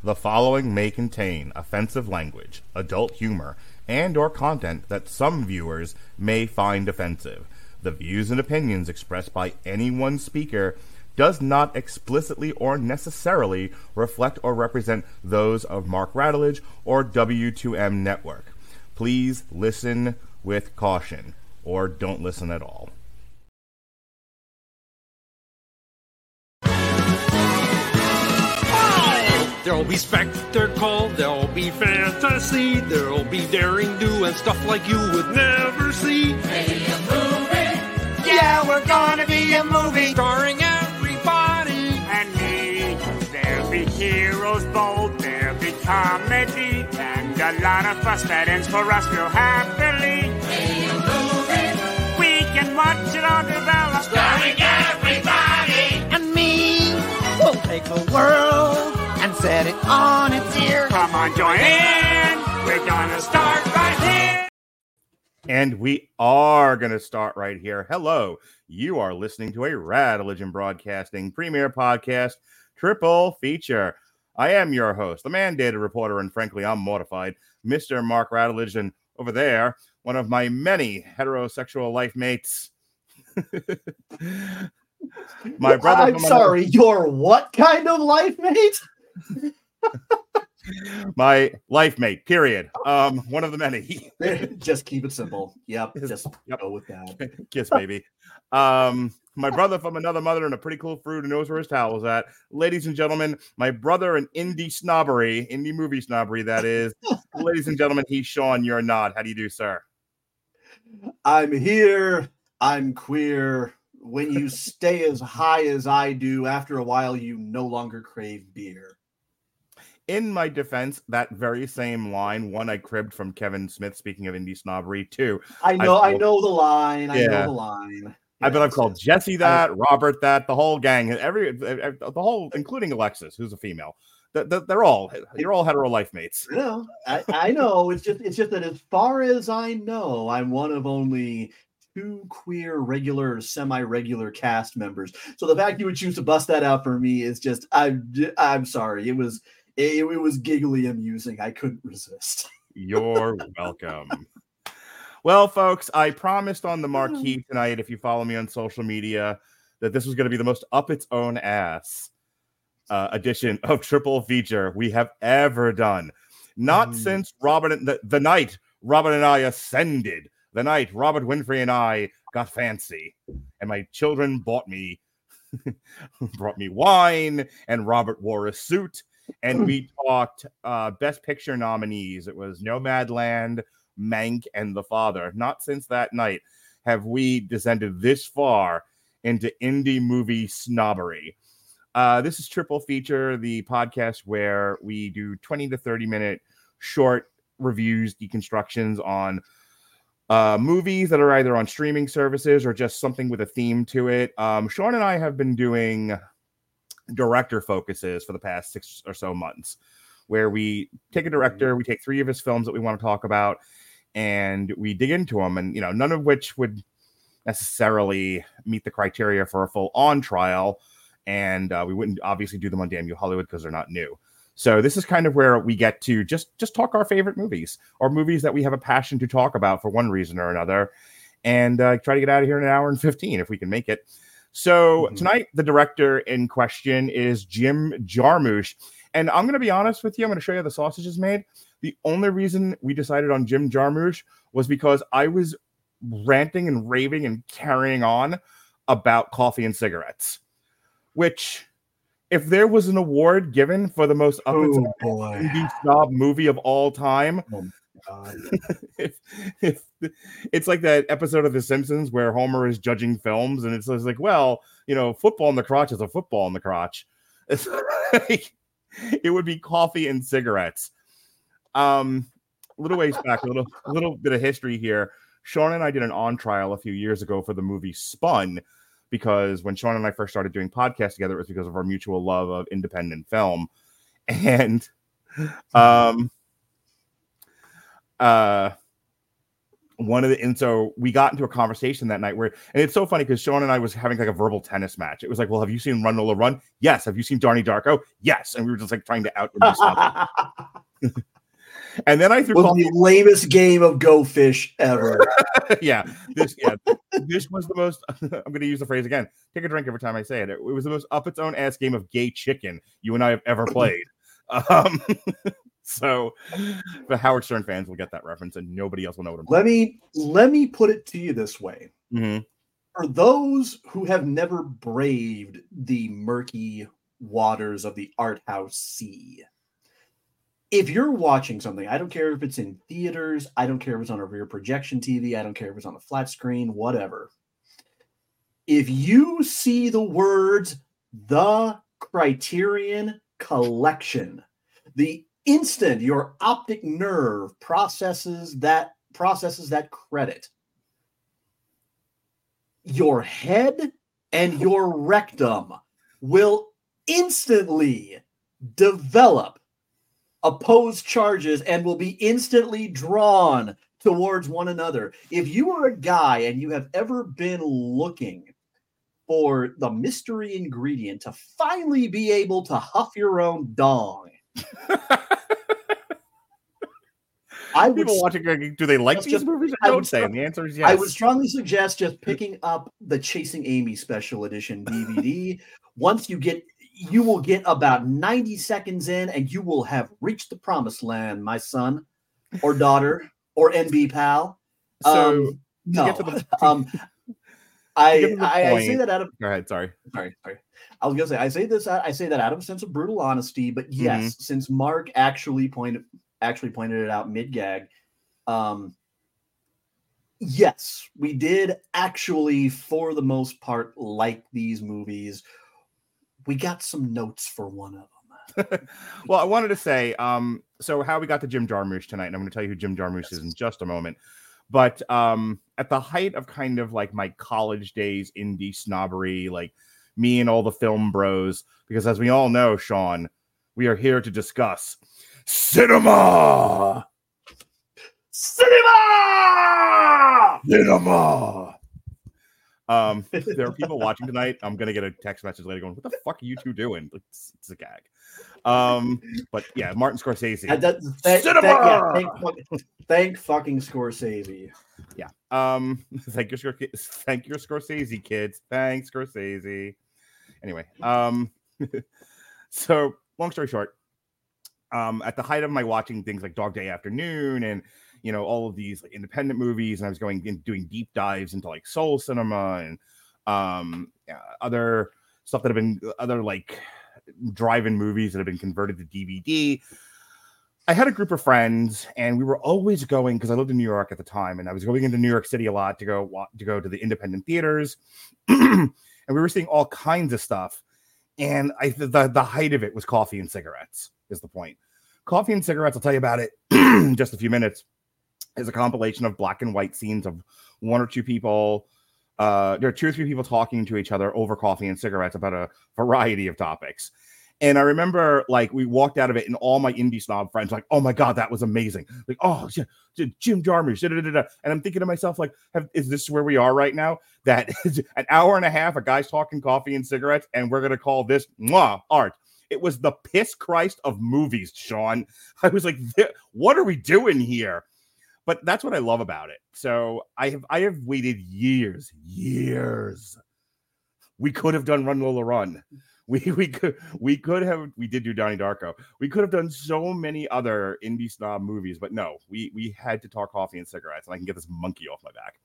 The following may contain offensive language, adult humor, and or content that some viewers may find offensive. The views and opinions expressed by any one speaker does not explicitly or necessarily reflect or represent those of Mark Radulich or W2M Network. Please listen with caution, or don't listen at all. There'll be spectacle, there'll be fantasy, there'll be daring do and stuff like you would never see. Be a movie. Yeah, we're gonna be a movie. Starring everybody And me. There'll be heroes bold, there'll be comedy, and a lot of fuss that ends for us real happily. Be a movie. We can watch it all develop. Starring everybody. And me. We'll take the world and set it on its ear. Come on, join in. We're gonna start right here. And we are going to start right here. Hello, you are listening to a Radulich Broadcasting premiere podcast, Triple Feature. I am your host, the mandated reporter, and frankly, I'm mortified, Mr. Mark Radulich, and over there, one of my many heterosexual life mates. My brother. I'm sorry, your what kind of life mate? My life mate, period. One of the many. Just keep it simple. Yep, just go with that. Kiss, baby. My brother from another mother and a pretty cool fruit who knows where his towel is at. Ladies and gentlemen, my brother in indie movie snobbery, that is. Ladies and gentlemen, he's Sean. You're not. How do you do, sir? I'm here. I'm queer. When you stay as high as I do, after a while, you no longer crave beer. In my defense, that very same line, one I cribbed from Kevin Smith, speaking of indie snobbery, too. I know the line. I know the line. I bet I've called Jesse that, Robert that, the whole gang, the whole, including Alexis, who's a female. You're all hetero life mates. No, I know. It's just that as far as I know, I'm one of only two queer, regular, semi-regular cast members. So the fact you would choose to bust that out for me is just, I'm sorry. It was giggly amusing. I couldn't resist. You're welcome. Well, folks, I promised on the marquee tonight, if you follow me on social media, that this was going to be the most up its own ass edition of Triple Feature we have ever done. Not since the night Robin and I ascended, the night Robert Winfrey and I got fancy, and my children brought me wine, and Robert wore a suit, and we talked Best Picture nominees. It was Nomadland, Mank, and The Father. Not since that night have we descended this far into indie movie snobbery. This is Triple Feature, the podcast where we do 20 to 30 minute short reviews, deconstructions on movies that are either on streaming services or just something with a theme to it. Sean and I have been doing director focuses for the past 6 or so months, where we take a director, we take 3 of his films that we want to talk about, and we dig into them, and none of which would necessarily meet the criteria for a full on trial, and we wouldn't obviously do them on Damn You Hollywood because they're not new. So this is kind of where we get to just talk our favorite movies, or movies that we have a passion to talk about for one reason or another, and try to get out of here in an hour and 15 if we can make it. So tonight, the director in question is Jim Jarmusch. And I'm going to be honest with you. I'm going to show you how the sausage is made. The only reason we decided on Jim Jarmusch was because I was ranting and raving and carrying on about Coffee and Cigarettes, which, if there was an award given for the most indie snob movie of all time, if it's like that episode of The Simpsons where Homer is judging films, and it's like, well, football in the crotch is a football in the crotch. It's like, it would be Coffee and Cigarettes. A little ways back, a little bit of history here. Sean and I did an on trial a few years ago for the movie Spun, because when Sean and I first started doing podcasts together, it was because of our mutual love of independent film. And and so we got into a conversation that night and it's so funny because Sean and I was having like a verbal tennis match. It was like, well, have you seen Run Lola Run? Yes. Have you seen Donnie Darko? Yes. And we were just like trying to out. And then I threw the lamest game of Go Fish ever. This was the most. I'm going to use the phrase again. Take a drink every time I say it. It was the most up its own ass game of gay chicken you and I have ever played. So the Howard Stern fans will get that reference, and nobody else will know what I'm talking about. Let me put it to you this way: mm-hmm. For those who have never braved the murky waters of the art house sea, if you're watching something, I don't care if it's in theaters, I don't care if it's on a rear projection TV, I don't care if it's on a flat screen, whatever. If you see the words "The Criterion Collection," the instant your optic nerve processes that credit, your head and your rectum will instantly develop opposed charges and will be instantly drawn towards one another. If you are a guy and you have ever been looking for the mystery ingredient to finally be able to huff your own dong, people watching, do they like these movies? I would say, and the answer is yes. I would strongly suggest just picking up the Chasing Amy Special Edition DVD. Once you will get about 90 seconds in, and you will have reached the promised land, my son or daughter or NB pal. So I say that out of. Go ahead. Sorry. I was gonna say I say that out of a sense of brutal honesty, but yes, since Mark actually pointed it out mid-gag, yes, we did actually, for the most part, like these movies. We got some notes for one of them. Well, I wanted to say, so how we got to Jim Jarmusch tonight, and I'm going to tell you who Jim Jarmusch is in just a moment. But at the height of kind of like my college days indie snobbery, like me and all the film bros, because as we all know, Sean, we are here to discuss cinema. There are people watching tonight. I'm gonna get a text message later going, "What the fuck are you two doing?" It's a gag. But yeah, Martin Scorsese. Thank fucking Scorsese. Yeah. Thank you, Scorsese, kids. Thanks, Scorsese. Anyway, so long story short, at the height of my watching things like Dog Day Afternoon and all of these like independent movies, and I was going and doing deep dives into like soul cinema and other stuff that have been other like drive-in movies that have been converted to DVD. I had a group of friends, and we were always going, because I lived in New York at the time, and I was going into New York City a lot to go to the independent theaters, and we were seeing all kinds of stuff. And the height of it was Coffee and Cigarettes, is the point. Coffee and Cigarettes, I'll tell you about it in just a few minutes, is a compilation of black and white scenes of one or two people. There are two or three people talking to each other over coffee and cigarettes about a variety of topics. And I remember, like, we walked out of it, and all my indie snob friends were like, "Oh my god, that was amazing!" Like, "Oh, Jim Jarmusch." And I'm thinking to myself, like, "Is this where we are right now? That is an hour and a half of guys talking coffee and cigarettes, and we're gonna call this art." It was the piss Christ of movies, Sean. I was like, "What are we doing here?" But that's what I love about it. So I have waited years. We could have done Run Lola Run. We did do Donnie Darko. We could have done so many other indie snob movies, but no, we had to talk coffee and cigarettes, and I can get this monkey off my back.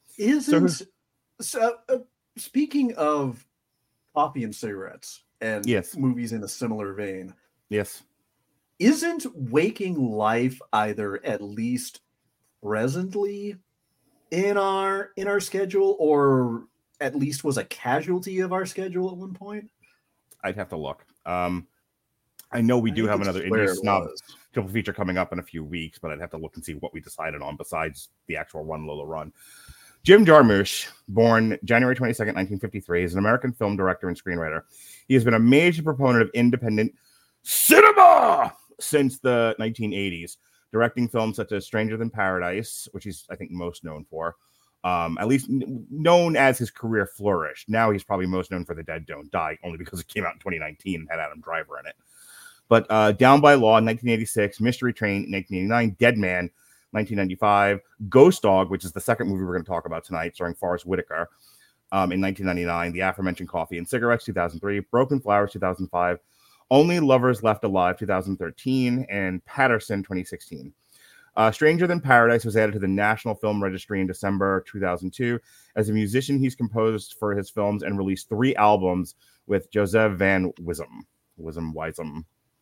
Speaking of coffee and cigarettes and yes, movies in a similar vein, yes, isn't Waking Life either at least presently in our schedule, or at least was a casualty of our schedule at one point? I'd have to look. I know we do have another indie snob triple feature coming up in a few weeks, but I'd have to look and see what we decided on besides the actual Run Lola Run. Jim Jarmusch, born January 22nd, 1953, is an American film director and screenwriter. He has been a major proponent of independent cinema since the 1980s. directing films such as Stranger Than Paradise, which he's, I think, most known for. At least known as his career flourished. Now he's probably most known for The Dead Don't Die, only because it came out in 2019 and had Adam Driver in it. But Down by Law in 1986, Mystery Train in 1989, Dead Man 1995, Ghost Dog, which is the second movie we're going to talk about tonight, starring Forrest Whitaker, in 1999, the aforementioned Coffee and Cigarettes 2003, Broken Flowers 2005, Only Lovers Left Alive 2013, and Patterson 2016. Stranger Than Paradise was added to the National Film Registry in December 2002. As a musician, he's composed for his films and released 3 albums with Joseph Van Wondersum.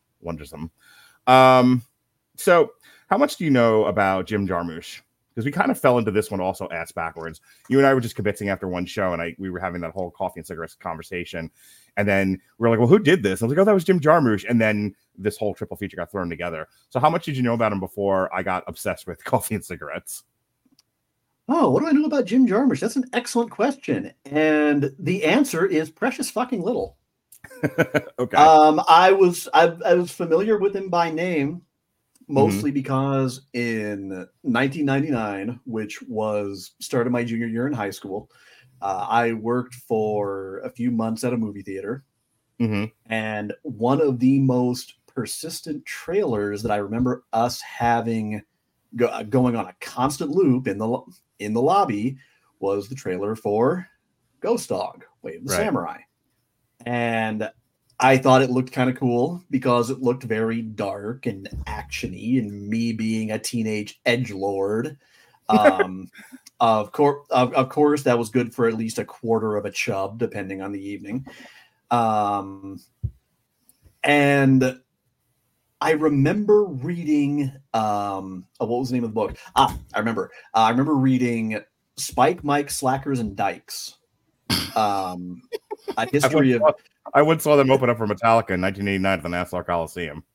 So how much do you know about Jim Jarmusch? Because we kind of fell into this one also ass backwards. You and I were just kibitzing after one show, and we were having that whole Coffee and Cigarettes conversation. And then we were like, well, who did this? I was like, oh, that was Jim Jarmusch. And then this whole triple feature got thrown together. So how much did you know about him before I got obsessed with Coffee and Cigarettes? Oh, what do I know about Jim Jarmusch? That's an excellent question. And the answer is precious fucking little. Okay. I was familiar with him by name, mostly because in 1999, which was start of my junior year in high school, I worked for a few months at a movie theater. And one of the most persistent trailers that I remember us having going on a constant loop in the lobby was the trailer for Ghost Dog, Way of the Samurai. And I thought it looked kind of cool because it looked very dark and actiony, and me being a teenage edgelord, of course, that was good for at least a quarter of a chub, depending on the evening. And I remember reading, what was the name of the book? I remember reading Spike, Mike, Slackers, and Dykes. A history of. I once saw them open up for Metallica in 1989 at the Nassau Coliseum.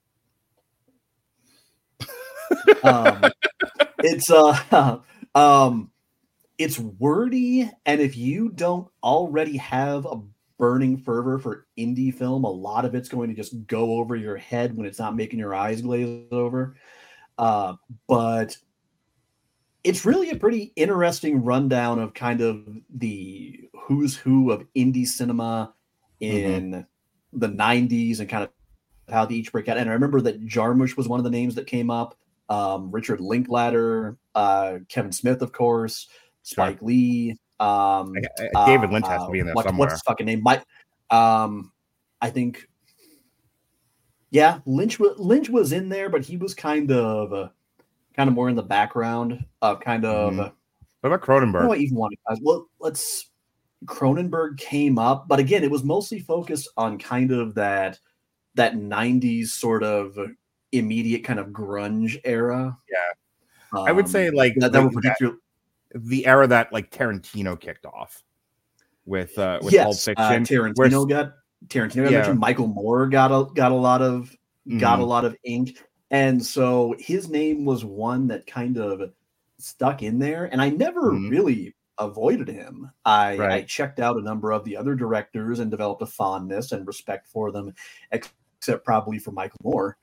It's wordy, and if you don't already have a burning fervor for indie film, a lot of it's going to just go over your head when it's not making your eyes glaze over. But it's really a pretty interesting rundown of kind of the who's who of indie cinema in the 90s and kind of how they each break out. And I remember that Jarmusch was one of the names that came up. Richard Linklater, Kevin Smith, of course, Spike Lee. David Lynch has to be in there somewhere. What's his fucking name? I think, yeah, Lynch was in there, but he was kind of more in the background of kind of. What about Cronenberg? I don't even want to. Well, Cronenberg came up, but again, it was mostly focused on kind of that 90s sort of immediate kind of grunge era. Yeah. I would say the era that like Tarantino kicked off with Pulp Fiction. Tarantino got mentioned. Michael Moore got a lot of ink. And so his name was one that kind of stuck in there. And I never really avoided him. I checked out a number of the other directors and developed a fondness and respect for them, except probably for Michael Moore.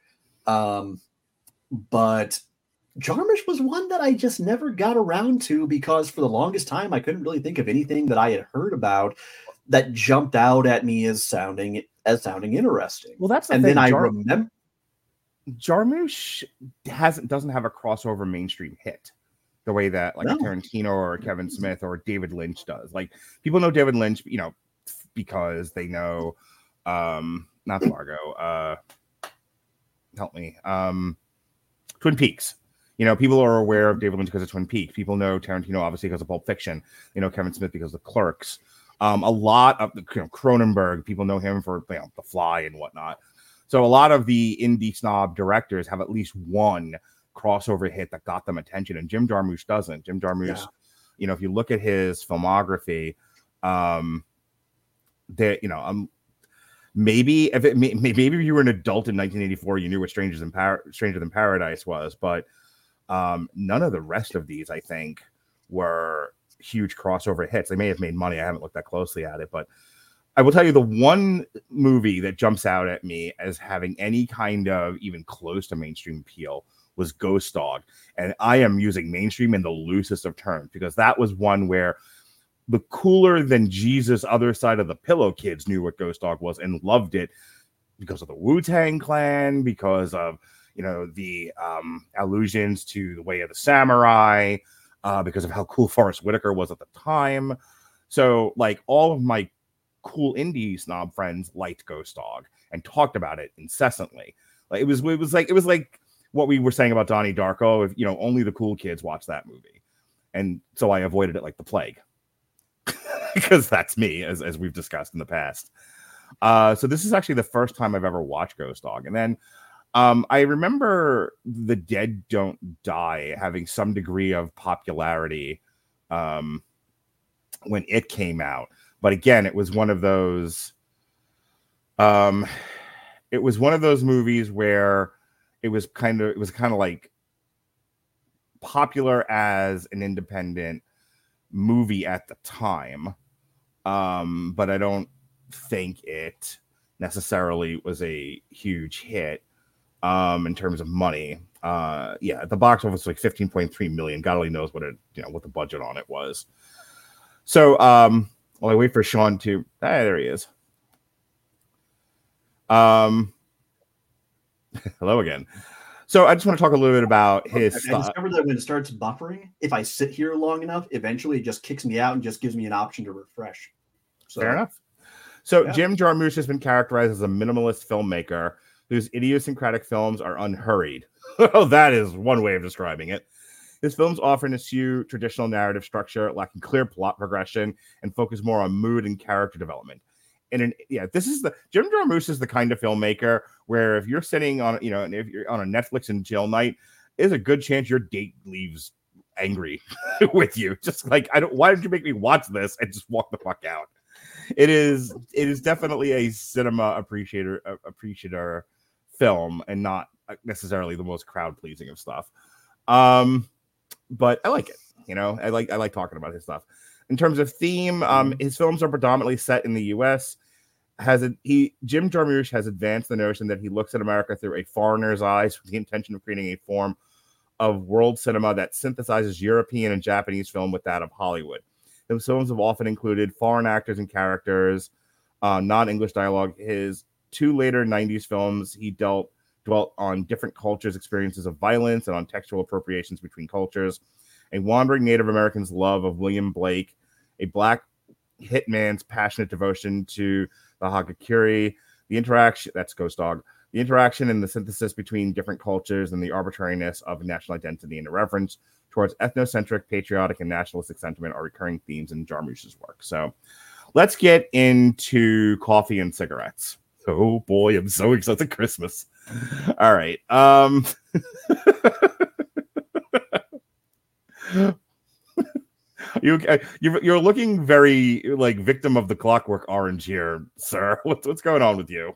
But Jarmusch was one that I just never got around to because for the longest time I couldn't really think of anything that I had heard about that jumped out at me as sounding interesting. Well, that's the thing. Then I remember Jarmusch doesn't have a crossover mainstream hit the way that like Tarantino or Kevin Smith or David Lynch does. Like people know David Lynch, because they know not Fargo. Help me. Twin Peaks. People are aware of David Lynch because of Twin Peaks. People know Tarantino obviously because of Pulp Fiction. Kevin Smith because of Clerks. A lot of Cronenberg, people know him for The Fly and whatnot. So a lot of the indie snob directors have at least one crossover hit that got them attention, and Jim Jarmusch doesn't. Jim Jarmusch, if you look at his filmography, maybe if you were an adult in 1984, you knew what Stranger Than Paradise was, but none of the rest of these, I think, were huge crossover hits. They may have made money. I haven't looked that closely at it, but I will tell you the one movie that jumps out at me as having any kind of even close to mainstream appeal was Ghost Dog. And I am using mainstream in the loosest of terms because that was one where the cooler than Jesus other side of the pillow kids knew what Ghost Dog was and loved it because of the Wu-Tang Clan, because of, the allusions to the Way of the Samurai, because of how cool Forrest Whitaker was at the time. So like all of my cool indie snob friends liked Ghost Dog and talked about it incessantly. Like it was like what we were saying about Donnie Darko. If only the cool kids watch that movie, and so I avoided it like the plague because that's me, as we've discussed in the past. So this is actually the first time I've ever watched Ghost Dog, and then I remember The Dead Don't Die having some degree of popularity when it came out. But again, it was one of those. It was one of those movies where it was kind of like popular as an independent movie at the time, but I don't think it necessarily was a huge hit in terms of money. At the box office, like 15.3 million. God only knows what what the budget on it was. So, while I wait for Sean to... there he is. Hello again. So I just want to talk a little bit about his... I discovered that when it starts buffering, if I sit here long enough, eventually it just kicks me out and just gives me an option to refresh. So, fair enough. So yeah. Jim Jarmusch has been characterized as a minimalist filmmaker whose idiosyncratic films are unhurried. Oh, that is one way of describing it. His films often eschew traditional narrative structure, lacking clear plot progression, and focus more on mood and character development. This is Jim Jarmusch is the kind of filmmaker where if you're sitting on, if you're on a Netflix and chill night, there's a good chance your date leaves angry with you. Just like, why did you make me watch this, and just walk the fuck out? It is definitely a cinema appreciator film, and not necessarily the most crowd pleasing of stuff. But I like it. I like talking about his stuff. In terms of theme, his films are predominantly set in the U.S. Jim Jarmusch has advanced the notion that he looks at America through a foreigner's eyes with the intention of creating a form of world cinema that synthesizes European and Japanese film with that of Hollywood. His films have often included foreign actors and characters, non-English dialogue. His two later 90s films, he dwelt on different cultures' experiences of violence and on textual appropriations between cultures. A wandering Native American's love of William Blake, a black hitman's passionate devotion to the Hagakure, that's Ghost Dog, the interaction and the synthesis between different cultures and the arbitrariness of national identity and irreverence towards ethnocentric, patriotic, and nationalistic sentiment are recurring themes in Jarmusch's work. So let's get into Coffee and Cigarettes. Oh boy, I'm so excited. Christmas. All right. You're looking very like Victim of the Clockwork Orange here, sir. What's going on with you?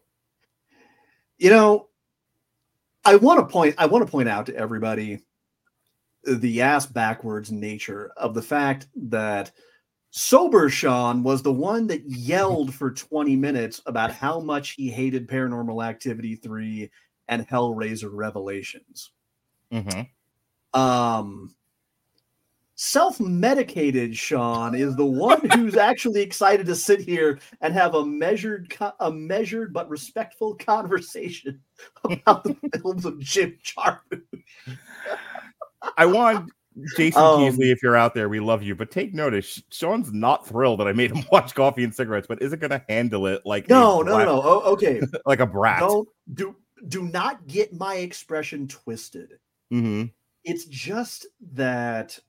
I want to point out to everybody the ass backwards nature of the fact that Sober Sean was the one that yelled for 20 minutes about how much he hated Paranormal Activity 3 and Hellraiser Revelations. Mm-hmm. Self-medicated Sean is the one who's actually excited to sit here and have a measured but respectful conversation about the films of Jim Jarmusch. I want Jason Keasley, if you're out there, we love you, but take notice, Sean's not thrilled that I made him watch Coffee and Cigarettes, but isn't going to handle it like no. Okay, like a brat. Do not get my expression twisted. Mm-hmm. It's just that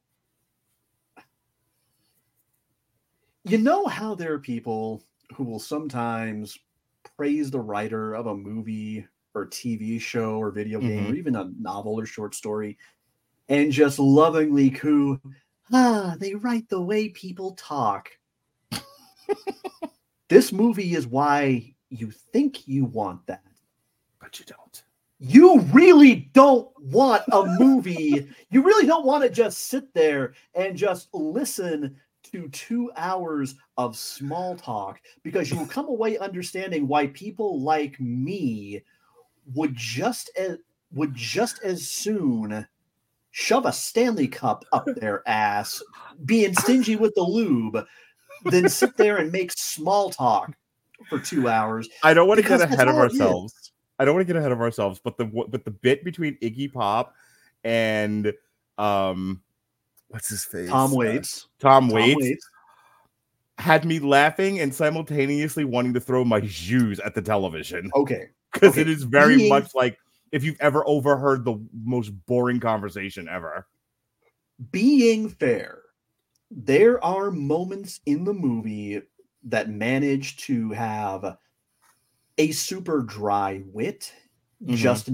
how there are people who will sometimes praise the writer of a movie or TV show or video game or even a novel or short story and just lovingly coo, they write the way people talk. This movie is why you think you want that. But you don't. You really don't want a movie. You really don't want to just sit there and just listen to 2 hours of small talk, because you will come away understanding why people like me would just would just as soon shove a Stanley Cup up their ass, being stingy with the lube, than sit there and make small talk for 2 hours. I don't want to Because get ahead that's of all it ourselves. is. I don't want to get ahead of ourselves, but the bit between Iggy Pop and what's his face? Tom Waits. Tom Waits had me laughing and simultaneously wanting to throw my shoes at the television. Okay. Because Okay. it is very much like if you've ever overheard the most boring conversation ever. Being fair, there are moments in the movie that manage to have a super dry wit, just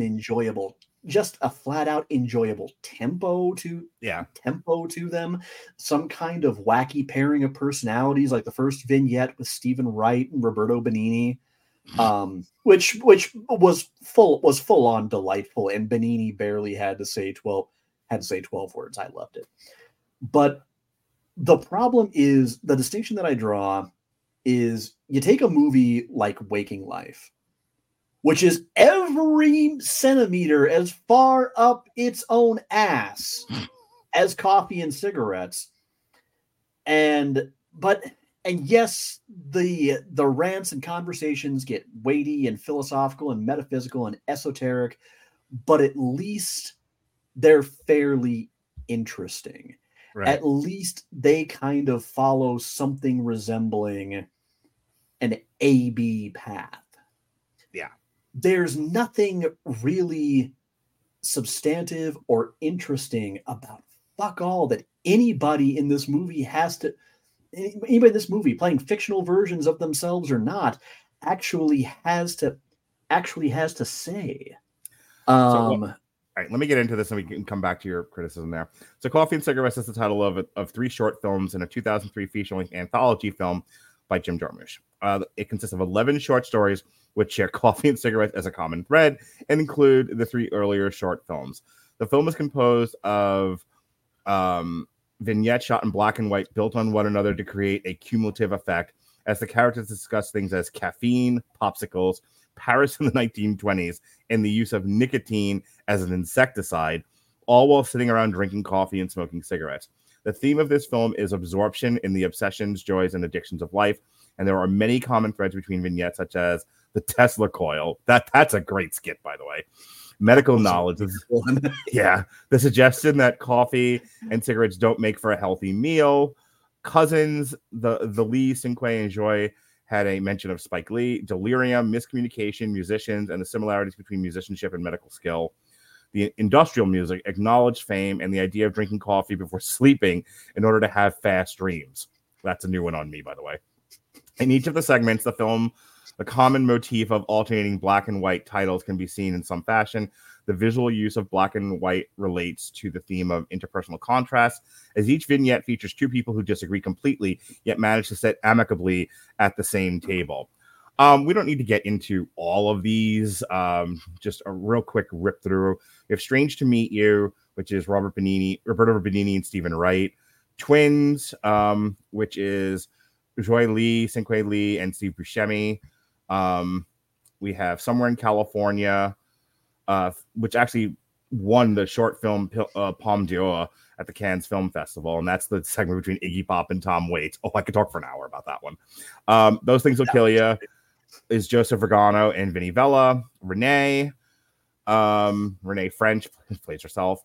a flat out enjoyable tempo to them, some kind of wacky pairing of personalities, like the first vignette with Stephen Wright and Roberto Benigni, which was full on delightful, and Benigni barely had to say 12 words. I loved it. But the problem is, the distinction that I draw is, you take a movie like Waking Life, which is every centimeter as far up its own ass as Coffee and Cigarettes. And yes, the rants and conversations get weighty and philosophical and metaphysical and esoteric, but at least they're fairly interesting. Right. At least they kind of follow something resembling an A-B path. Yeah. There's nothing really substantive or interesting about fuck all that anybody in this movie anybody in this movie, playing fictional versions of themselves or not, actually has to say. All right, let me get into this and we can come back to your criticism there. So Coffee and Cigarettes is the title of 3 short films and a 2003 feature-length anthology film by Jim Jarmusch. It consists of 11 short stories which share coffee and cigarettes as a common thread and include the 3 earlier short films. The film is composed of vignettes shot in black and white, built on one another to create a cumulative effect as the characters discuss things as caffeine, popsicles, Paris in the 1920s, and the use of nicotine as an insecticide, all while sitting around drinking coffee and smoking cigarettes. The theme of this film is absorption in the obsessions, joys, and addictions of life, and there are many common threads between vignettes, such as the Tesla coil. That's a great skit, by the way. Medical knowledge. The suggestion that coffee and cigarettes don't make for a healthy meal. Cousins, the Lee, Cinque, and Joy had a mention of Spike Lee, delirium, miscommunication, musicians, and the similarities between musicianship and medical skill. The industrial music, acknowledged fame, and the idea of drinking coffee before sleeping in order to have fast dreams. That's a new one on me, by the way. In each of the segments, the common motif of alternating black and white titles can be seen in some fashion. The visual use of black and white relates to the theme of interpersonal contrast, as each vignette features 2 people who disagree completely, yet manage to sit amicably at the same table. We don't need to get into all of these. Just a real quick rip through. We have Strange to Meet You, which is Roberto Benigni and Stephen Wright. Twins, which is Joy Lee, Cinque Lee, and Steve Buscemi. We have Somewhere in California, which actually won the short film Palme d'Or at the Cannes Film Festival, and that's the segment between Iggy Pop and Tom Waits. Oh, I could talk for an hour about that one. Those Things Will Kill You is Joseph Regano and Vinnie Vella. Renee French plays herself.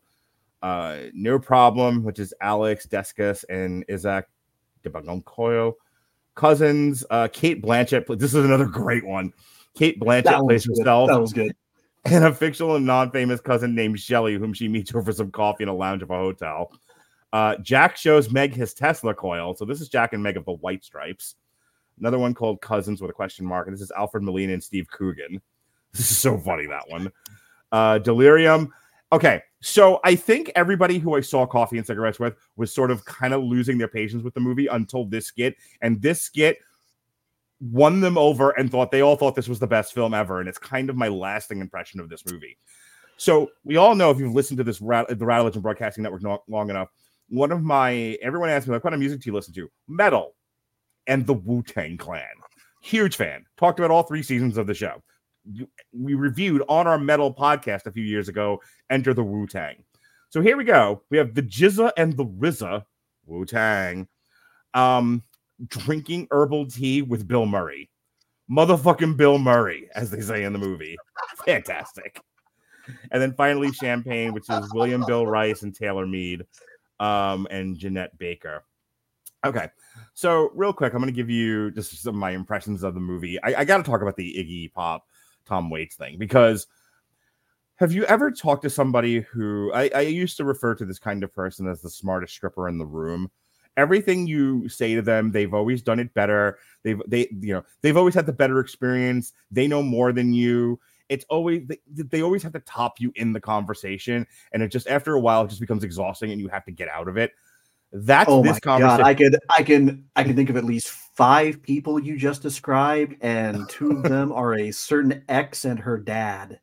No Problem, which is Alex Descus and Isaac de Bagoncoyo. Cousins, Kate Blanchett. This is another great one. Kate Blanchett plays herself. That was good. And a fictional and non-famous cousin named Shelley, whom she meets over some coffee in a lounge of a hotel. Jack shows Meg his Tesla coil. So this is Jack and Meg of the White Stripes. Another one called Cousins with a question mark. And this is Alfred Molina and Steve Coogan. This is so funny, that one. Delirium. Okay, so I think everybody who I saw Coffee and Cigarettes with was sort of kind of losing their patience with the movie until this skit. And this skit won them over and they all thought this was the best film ever. And it's kind of my lasting impression of this movie. So we all know, if you've listened to this, the Rattle Legend Broadcasting Network long enough, everyone asks me, like, what kind of music do you listen to? Metal and the Wu-Tang Clan. Huge fan. Talked about all 3 seasons of the show. we reviewed on our metal podcast a few years ago, Enter the Wu-Tang. So here we go. We have the Jizza and the RZA, Wu-Tang, drinking herbal tea with Bill Murray. Motherfucking Bill Murray, as they say in the movie. Fantastic. And then finally Champagne, which is William Bill Rice and Taylor Mead, and Jeanette Baker. Okay, so real quick, I'm going to give you just some of my impressions of the movie. I got to talk about the Iggy Pop, Tom Waits thing, because have you ever talked to somebody who, I used to refer to this kind of person as the smartest stripper in the room. Everything you say to them, they've always done it better. They've always had the better experience. They know more than you. It's always, they always have to top you in the conversation. And it just, after a while, it just becomes exhausting and you have to get out of it. That's this conversation. God, I can think of at least 5 people you just described, and 2 of them are a certain ex and her dad.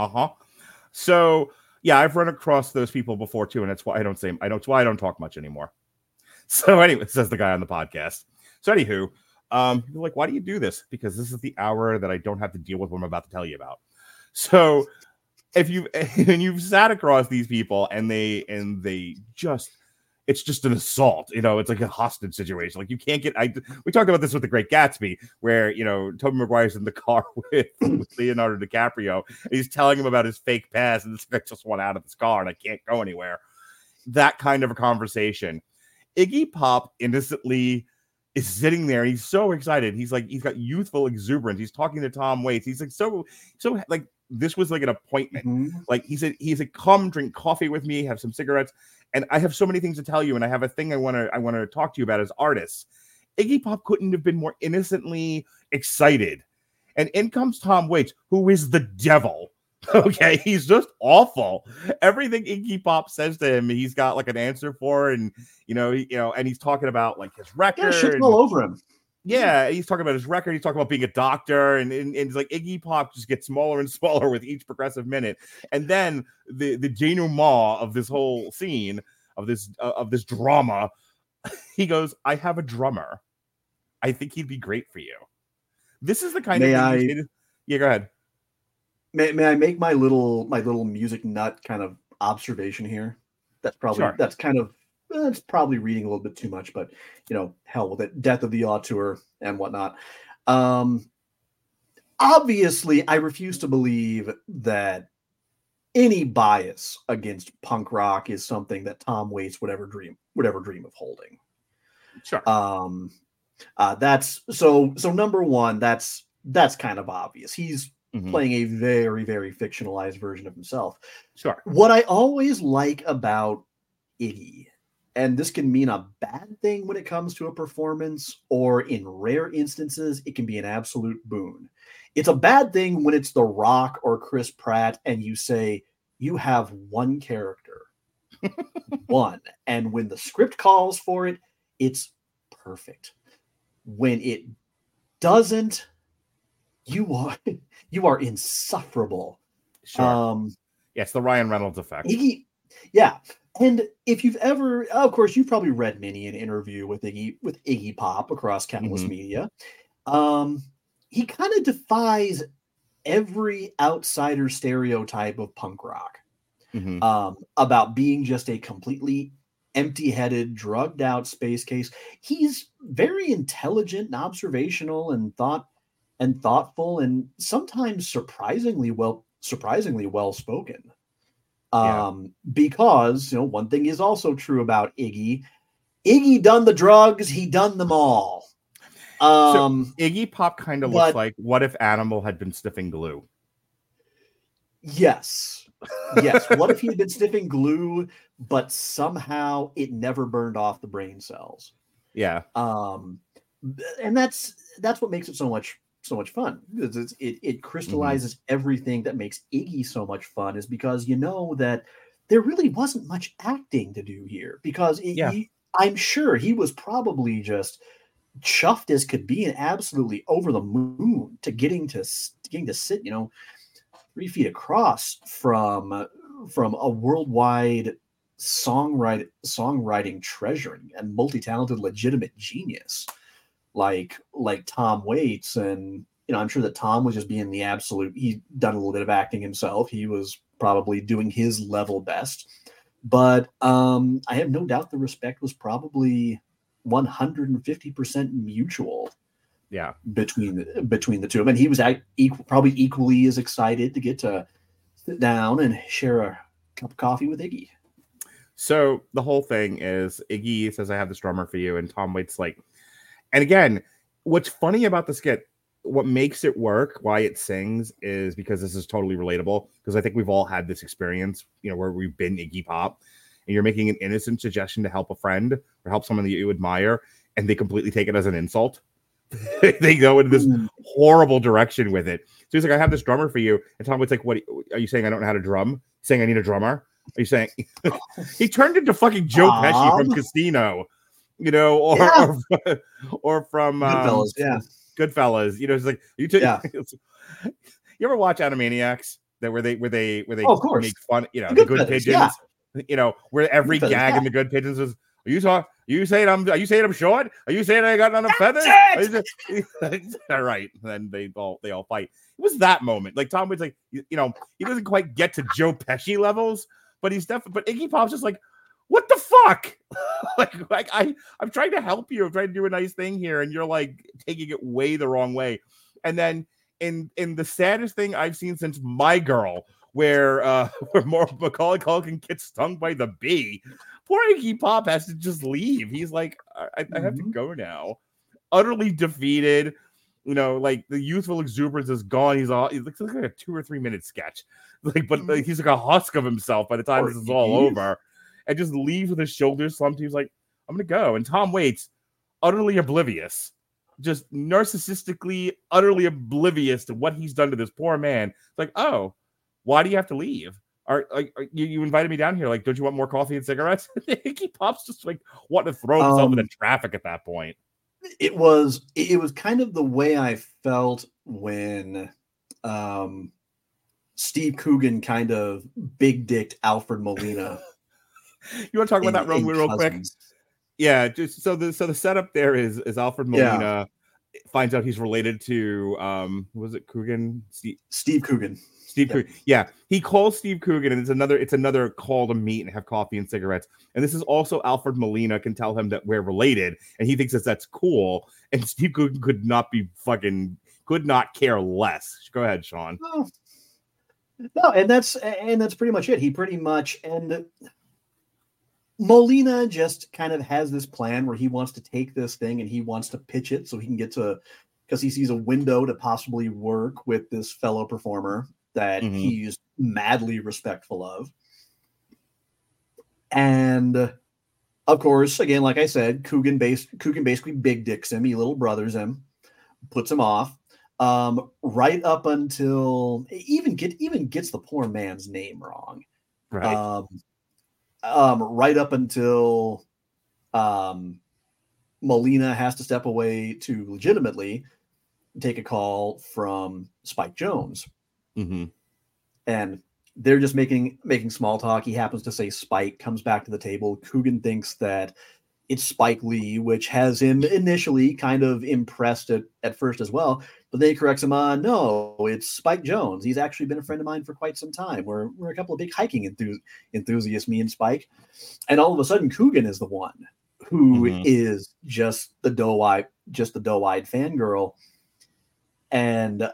So yeah, I've run across those people before too, and that's why I don't talk much anymore. So anyway, says the guy on the podcast. So anywho, you're like, why do you do this? Because this is the hour that I don't have to deal with what I'm about to tell you about. So if you've sat across these people and they just, it's just an assault, it's like a hostage situation. Like you can't we talked about this with The Great Gatsby, where, Tobey Maguire's in the car with Leonardo DiCaprio. And he's telling him about his fake past, and this guy just went out of this car and I can't go anywhere. That kind of a conversation. Iggy Pop innocently is sitting there and he's so excited. He's got youthful exuberance. He's talking to Tom Waits. He's like, so like, this was like an appointment. Mm-hmm. Like he said, come drink coffee with me, have some cigarettes. And I have so many things to tell you. And I have a thing I want to talk to you about as artists. Iggy Pop couldn't have been more innocently excited. And in comes Tom Waits, who is the devil. Okay. He's just awful. Everything Iggy Pop says to him, he's got like an answer for, and, and he's talking about like his record. Yeah, shit's all over him. Yeah, he's talking about his record. He's talking about being a doctor, and it's like Iggy Pop just gets smaller and smaller with each progressive minute. And then the denouement of this whole scene of this drama, he goes, "I have a drummer. I think he'd be great for you." This is the kind of thing. Yeah, go ahead. May I make my little music nut kind of observation here? That's probably reading a little bit too much, but hell with it. Death of the Auteur and whatnot. Obviously, I refuse to believe that any bias against punk rock is something that Tom Waits would ever dream of holding. Sure. That's so number one, that's kind of obvious. He's playing a very, very fictionalized version of himself. Sure. What I always like about Iggy, and this can mean a bad thing when it comes to a performance, or in rare instances, it can be an absolute boon. It's a bad thing when it's The Rock or Chris Pratt and you say, you have one character. One. And when the script calls for it, it's perfect. When it doesn't, you are insufferable. Sure. It's the Ryan Reynolds effect. Iggy, yeah. And if you've ever, of course, you've probably read many an interview with Iggy Pop across countless media. He kind of defies every outsider stereotype of punk rock about being just a completely empty-headed, drugged-out space case. He's very intelligent and observational and thoughtful, and sometimes surprisingly well spoken. Because one thing is also true about Iggy done the drugs, he done them all. So Iggy Pop kind of looks like, what if Animal had been sniffing glue? Yes. What if he had been sniffing glue, but somehow it never burned off the brain cells? Yeah. And that's what makes it so much fun. It crystallizes everything that makes Iggy so much fun, is because that there really wasn't much acting to do here, because I'm sure he was probably just chuffed as could be and absolutely over the moon to getting to sit 3 feet across from a worldwide songwriting treasure and multi-talented legitimate genius like Tom Waits, and I'm sure that Tom was just being the absolute. He'd done a little bit of acting himself. He was probably doing his level best. But I have no doubt the respect was probably 150% mutual. Yeah, between the two of them. And he was probably equally as excited to get to sit down and share a cup of coffee with Iggy. So the whole thing is Iggy says, I have this drummer for you. And Tom Waits like, and again, what's funny about the skit, what makes it work, why it sings, is because this is totally relatable. Because I think we've all had this experience, where we've been Iggy Pop and you're making an innocent suggestion to help a friend or help someone that you admire, and they completely take it as an insult. They go in this horrible direction with it. So he's like, I have this drummer for you. And Tom Waits like, what are you saying? I don't know how to drum? Saying I need a drummer? Are you saying he turned into fucking Joe Pesci from Casino, or from Goodfellas, Goodfellas. It's like you ever watch Animaniacs where they of course. make fun, the Good Pigeons, where every gag in the Good Pigeons is, Are you saying I'm short? Are you saying I got none of feathers? All right. Then they all fight. It was that moment. Like Tom Waits, like, he doesn't quite get to Joe Pesci levels, but he's definitely, but Iggy Pop's just like, what the fuck? like I'm trying to help you. I'm trying to do a nice thing here. And you're like taking it way the wrong way. And then in the saddest thing I've seen since My Girl, where Macaulay Culkin gets stung by the bee, poor Iggy Pop has to just leave. He's like, I have to go now. Utterly defeated. Like the youthful exuberance is gone. He looks like a 2 or 3 minute sketch. But he's like a husk of himself by the time this is all over. And just leaves with his shoulders slumped. He's like, I'm going to go. And Tom Waits, utterly oblivious. Just narcissistically, utterly oblivious to what he's done to this poor man. It's like, oh, why do you have to leave? You invited me down here. Like, don't you want more coffee and cigarettes? Iggy Pop's just like wanting to throw himself into traffic at that point. It was kind of the way I felt when Steve Coogan kind of big dicked Alfred Molina. You want to talk about that real quick? Yeah, just so the setup there is Alfred Molina finds out he's related to was it Coogan? Steve Coogan. Coogan. Yeah, he calls Steve Coogan, and it's another call to meet and have coffee and cigarettes. And this is also Alfred Molina can tell him that we're related, and he thinks that's cool. And Steve Coogan could not care less. Go ahead, Sean. No, and that's pretty much it. He pretty much Molina just kind of has this plan where he wants to take this thing and he wants to pitch it so he can get to, because he sees a window to possibly work with this fellow performer that he's madly respectful of. And of course, again, like I said, Coogan basically big dicks him. He little brothers him, puts him off. Right up until even gets the poor man's name wrong. Right. Right up until Molina has to step away to legitimately take a call from Spike Jonze. And they're just making small talk. He happens to say Spike, comes back to the table. Coogan thinks that it's Spike Lee, which has him initially kind of impressed at first as well. But then he corrects him on, no, it's Spike Jonze. He's actually been a friend of mine for quite some time. We're a couple of big hiking enthusiasts, me and Spike. And all of a sudden, Coogan is the one who is just the doe-eyed fangirl. And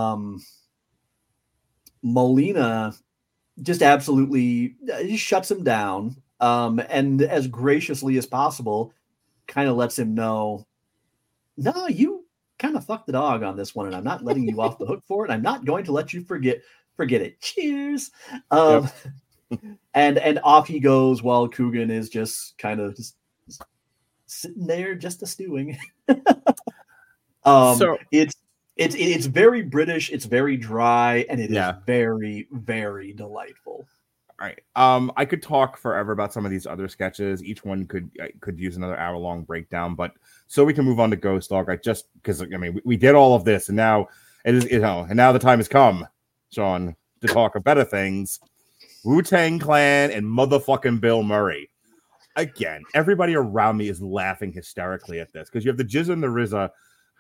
Molina just absolutely shuts him down. And as graciously as possible, kind of lets him know, no, you kind of fucked the dog on this one, and I'm not letting you off the hook for it. I'm not going to let you forget it. Cheers. And off he goes while Coogan is just kind of just sitting there, just a stewing. So it's very British, it's very dry, and it is very, very delighttul. All right. I could talk forever about some of these other sketches. Each one could use another hour-long breakdown, but so we can move on to Ghost Dog. Because we did all of this, and now it is, and now the time has come, Sean, to talk of better things. Wu-Tang Clan and motherfucking Bill Murray. Again, everybody around me is laughing hysterically at this because you have the Jizz and the RZA,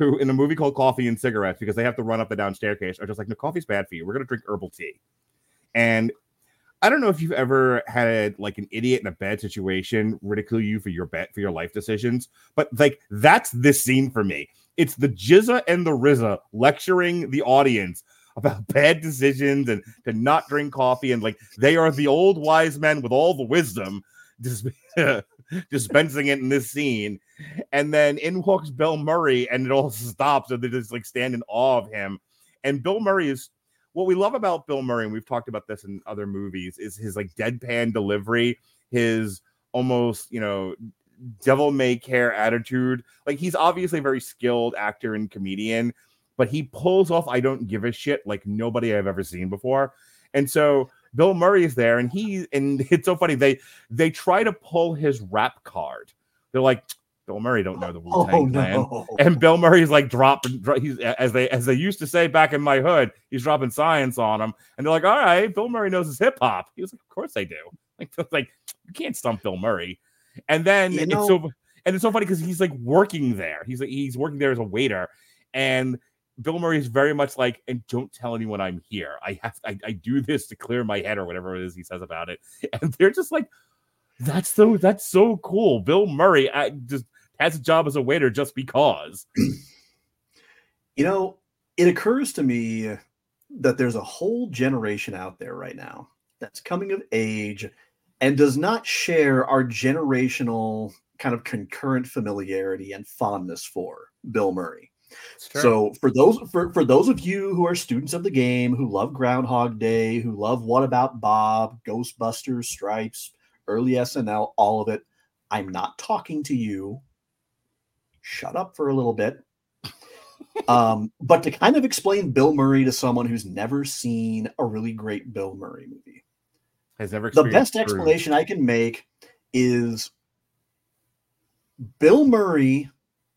who in a movie called Coffee and Cigarettes, because they have to run up the down staircase, are just like, no, coffee's bad for you. We're going to drink herbal tea. And I don't know if you've ever had like an idiot in a bad situation ridicule you for your life decisions, but like that's this scene for me. It's the Jizza and the RZA lecturing the audience about bad decisions and to not drink coffee, and like they are the old wise men with all the wisdom dispensing it in this scene. And then in walks Bill Murray, and it all stops, and they just like stand in awe of him. And Bill Murray is what we love about Bill Murray, and we've talked about this in other movies, is his like deadpan delivery, his almost, devil may care attitude. Like he's obviously a very skilled actor and comedian, but he pulls off I don't give a shit like nobody I've ever seen before. And so Bill Murray is there, and it's so funny. They try to pull his rap card. They're like, Bill Murray don't know the Wu-Tang Clan. No. And Bill Murray's like he's as they used to say back in my hood, he's dropping science on him. And they're like, all right, Bill Murray knows his hip hop. He was like, of course I do. Like you can't stump Bill Murray. And then it's so funny because he's like working there. He's working there as a waiter, and Bill Murray is very much like, and don't tell anyone I'm here. I do this to clear my head or whatever it is he says about it. And they're just like, that's so cool. Bill Murray just has a job as a waiter just because. It occurs to me that there's a whole generation out there right now that's coming of age and does not share our generational kind of concurrent familiarity and fondness for Bill Murray. So for those of you who are students of the game, who love Groundhog Day, who love What About Bob, Ghostbusters, Stripes, early SNL, all of it, I'm not talking to you. Shut up for a little bit. But to kind of explain Bill Murray to someone who's never seen a really great Bill Murray movie, the best explanation I can make is Bill Murray.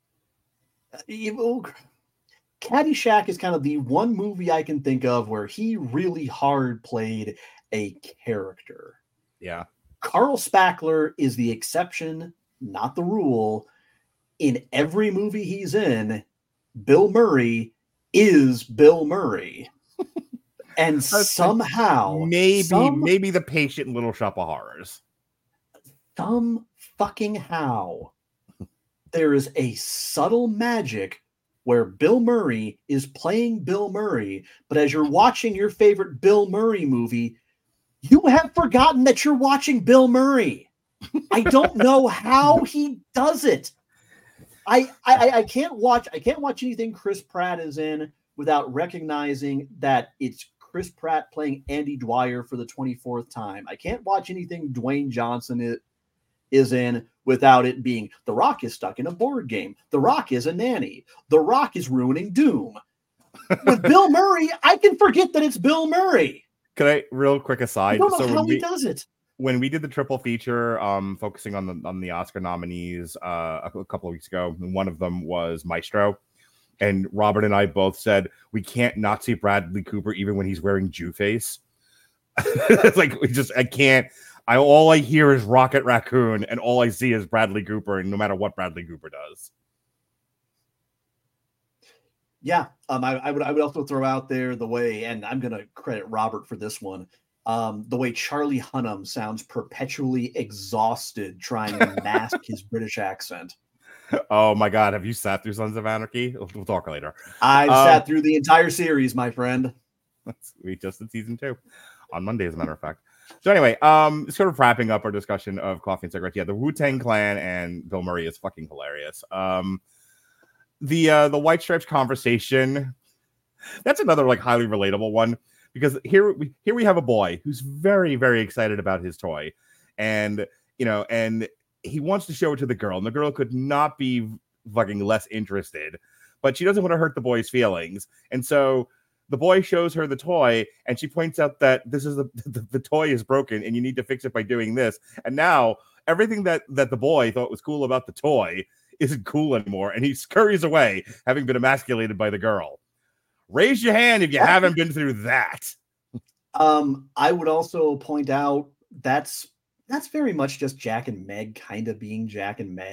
Caddyshack is kind of the one movie I can think of where he really hard played a character. Yeah. Carl Spackler is the exception, not the rule. In every movie he's in, Bill Murray is Bill Murray. And somehow maybe the patient in Little Shop of Horrors. Some fucking how there is a subtle magic where Bill Murray is playing Bill Murray, but as you're watching your favorite Bill Murray movie, you have forgotten that you're watching Bill Murray. I don't know how he does it. I can't watch anything Chris Pratt is in without recognizing that it's Chris Pratt playing Andy Dwyer for the 24th time. I can't watch anything Dwayne Johnson is in without it being The Rock is stuck in a board game. The Rock is a nanny. The Rock is ruining Doom. With Bill Murray, I can forget that it's Bill Murray. Can I, real quick aside? I don't know how he does it. When we did the triple feature, focusing on the Oscar nominees a couple of weeks ago, one of them was Maestro, and Robert and I both said we can't not see Bradley Cooper even when he's wearing Jew face. It's like I can't. All I hear is Rocket Raccoon, and all I see is Bradley Cooper, and no matter what Bradley Cooper does. Yeah, I would also throw out there the way, and I'm going to credit Robert for this one, the way Charlie Hunnam sounds perpetually exhausted trying to mask his British accent. Oh my God, have you sat through Sons of Anarchy? We'll talk later. I've sat through the entire series, my friend. We just did season 2 on Monday, as a matter of fact. So anyway, sort of wrapping up our discussion of Coffee and Cigarettes. Yeah, the Wu-Tang Clan and Bill Murray is fucking hilarious. The White Stripes conversation, that's another like highly relatable one, because here we have a boy who's very, very excited about his toy, and he wants to show it to the girl, and the girl could not be fucking less interested, but she doesn't want to hurt the boy's feelings, and so the boy shows her the toy, and she points out that this is the toy is broken, and you need to fix it by doing this. And now everything that the boy thought was cool about the toy isn't cool anymore, and he scurries away, having been emasculated by the girl. Raise your hand if you haven't been through that. I would also point out that's very much just Jack and Meg kind of being Jack and Meg.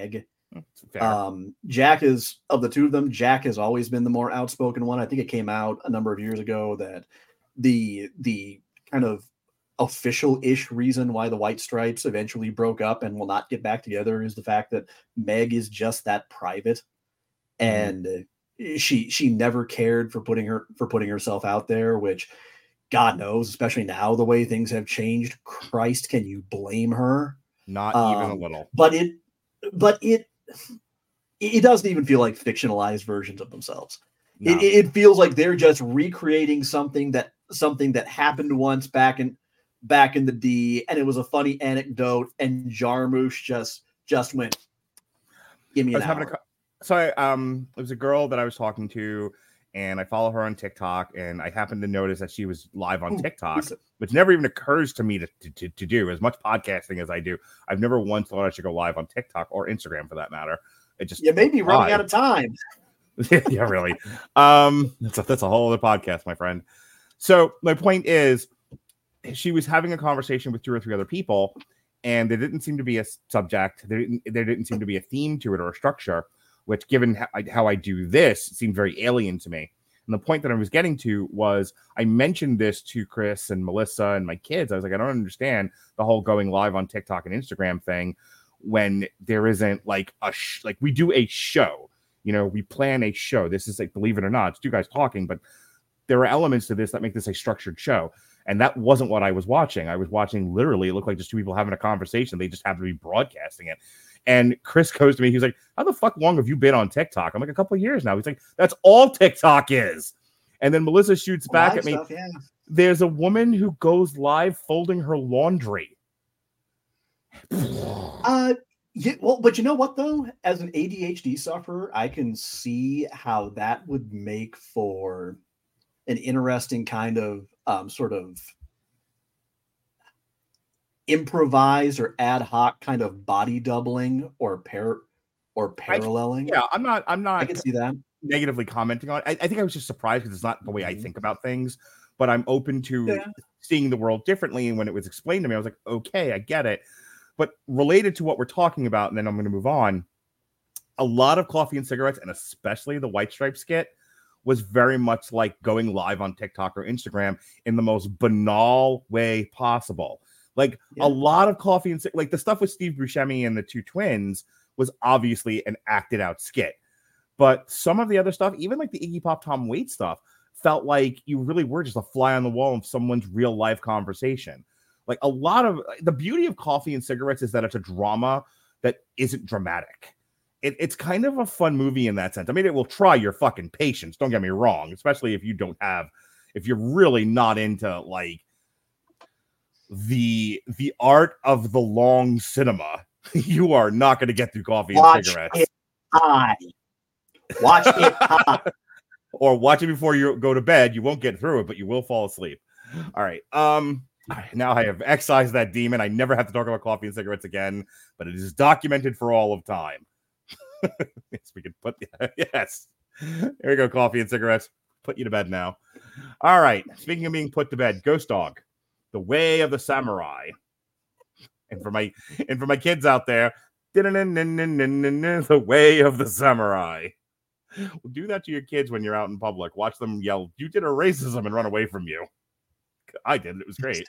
Fair. Jack is, of the two of them, Jack has always been the more outspoken one. I think it came out a number of years ago that the kind of official-ish reason why the White Stripes eventually broke up and will not get back together is the fact that Meg is just that private, and she never cared for putting herself out there, which God knows, especially now the way things have changed. Christ, can you blame her? Not even a little. But it doesn't even feel like fictionalized versions of themselves. No. It feels like they're just recreating something that happened once back in the D, and it was a funny anecdote, and Jarmusch just went, give me an hour. It was a girl that I was talking to, and I follow her on TikTok, and I happened to notice that she was live on TikTok, which never even occurs to me to do. As much podcasting as I do, I've never once thought I should go live on TikTok or Instagram for that matter. It just you may be running out of time. Yeah, really. That's a whole other podcast, my friend. So my point is, she was having a conversation with 2 or 3 other people, and there didn't seem to be a subject. There didn't seem to be a theme to it or a structure, which, given how I do this, seemed very alien to me. And the point that I was getting to was, I mentioned this to Chris and Melissa and my kids. I was like, I don't understand the whole going live on TikTok and Instagram thing when there isn't like like we do a show. You know, we plan a show. This is like, believe it or not, it's 2 guys talking, but there are elements to this that make this a structured show. And that wasn't what I was watching. I was watching, literally, it looked like just 2 people having a conversation. They just happened to be broadcasting it. And Chris goes to me, he's like, how the fuck long have you been on TikTok? I'm like, a couple of years now. He's like, that's all TikTok is. And then Melissa shoots back at me. Stuff, yeah. There's a woman who goes live folding her laundry. Yeah, well, but you know what, though? As an ADHD sufferer, I can see how that would make for an interesting kind of sort of improvised or ad hoc kind of body doubling or paralleling. I'm not. I can see that. Negatively commenting on it. I think I was just surprised because it's not the way I think about things, but I'm open to seeing the world differently. And when it was explained to me, I was like, okay, I get it. But related to what we're talking about, and then I'm going to move on, a lot of Coffee and Cigarettes, and especially the White Stripe skit, was very much like going live on TikTok or Instagram in the most banal way possible. Like a lot of Coffee and like the stuff with Steve Buscemi and the 2 twins was obviously an acted out skit. But some of the other stuff, even like the Iggy Pop Tom Waits stuff, felt like you really were just a fly on the wall of someone's real life conversation. Like a lot of the beauty of Coffee and Cigarettes is that it's a drama that isn't dramatic. It's kind of a fun movie in that sense. I mean, it will try your fucking patience. Don't get me wrong, especially if you're really not into like the art of the long cinema. You are not going to get through Coffee and Cigarettes. Watch it high. Or watch it before you go to bed. You won't get through it, but you will fall asleep. All right. Now I have excised that demon. I never have to talk about Coffee and Cigarettes again, but it is documented for all of time. Yes, we can put yes. There we go, Coffee and Cigarettes. Put you to bed now. All right. Speaking of being put to bed, Ghost Dog, The Way of the Samurai. And for my kids out there, The Way of the Samurai. Well, do that to your kids when you're out in public. Watch them yell, "You did a racism," and run away from you. I did. It was great.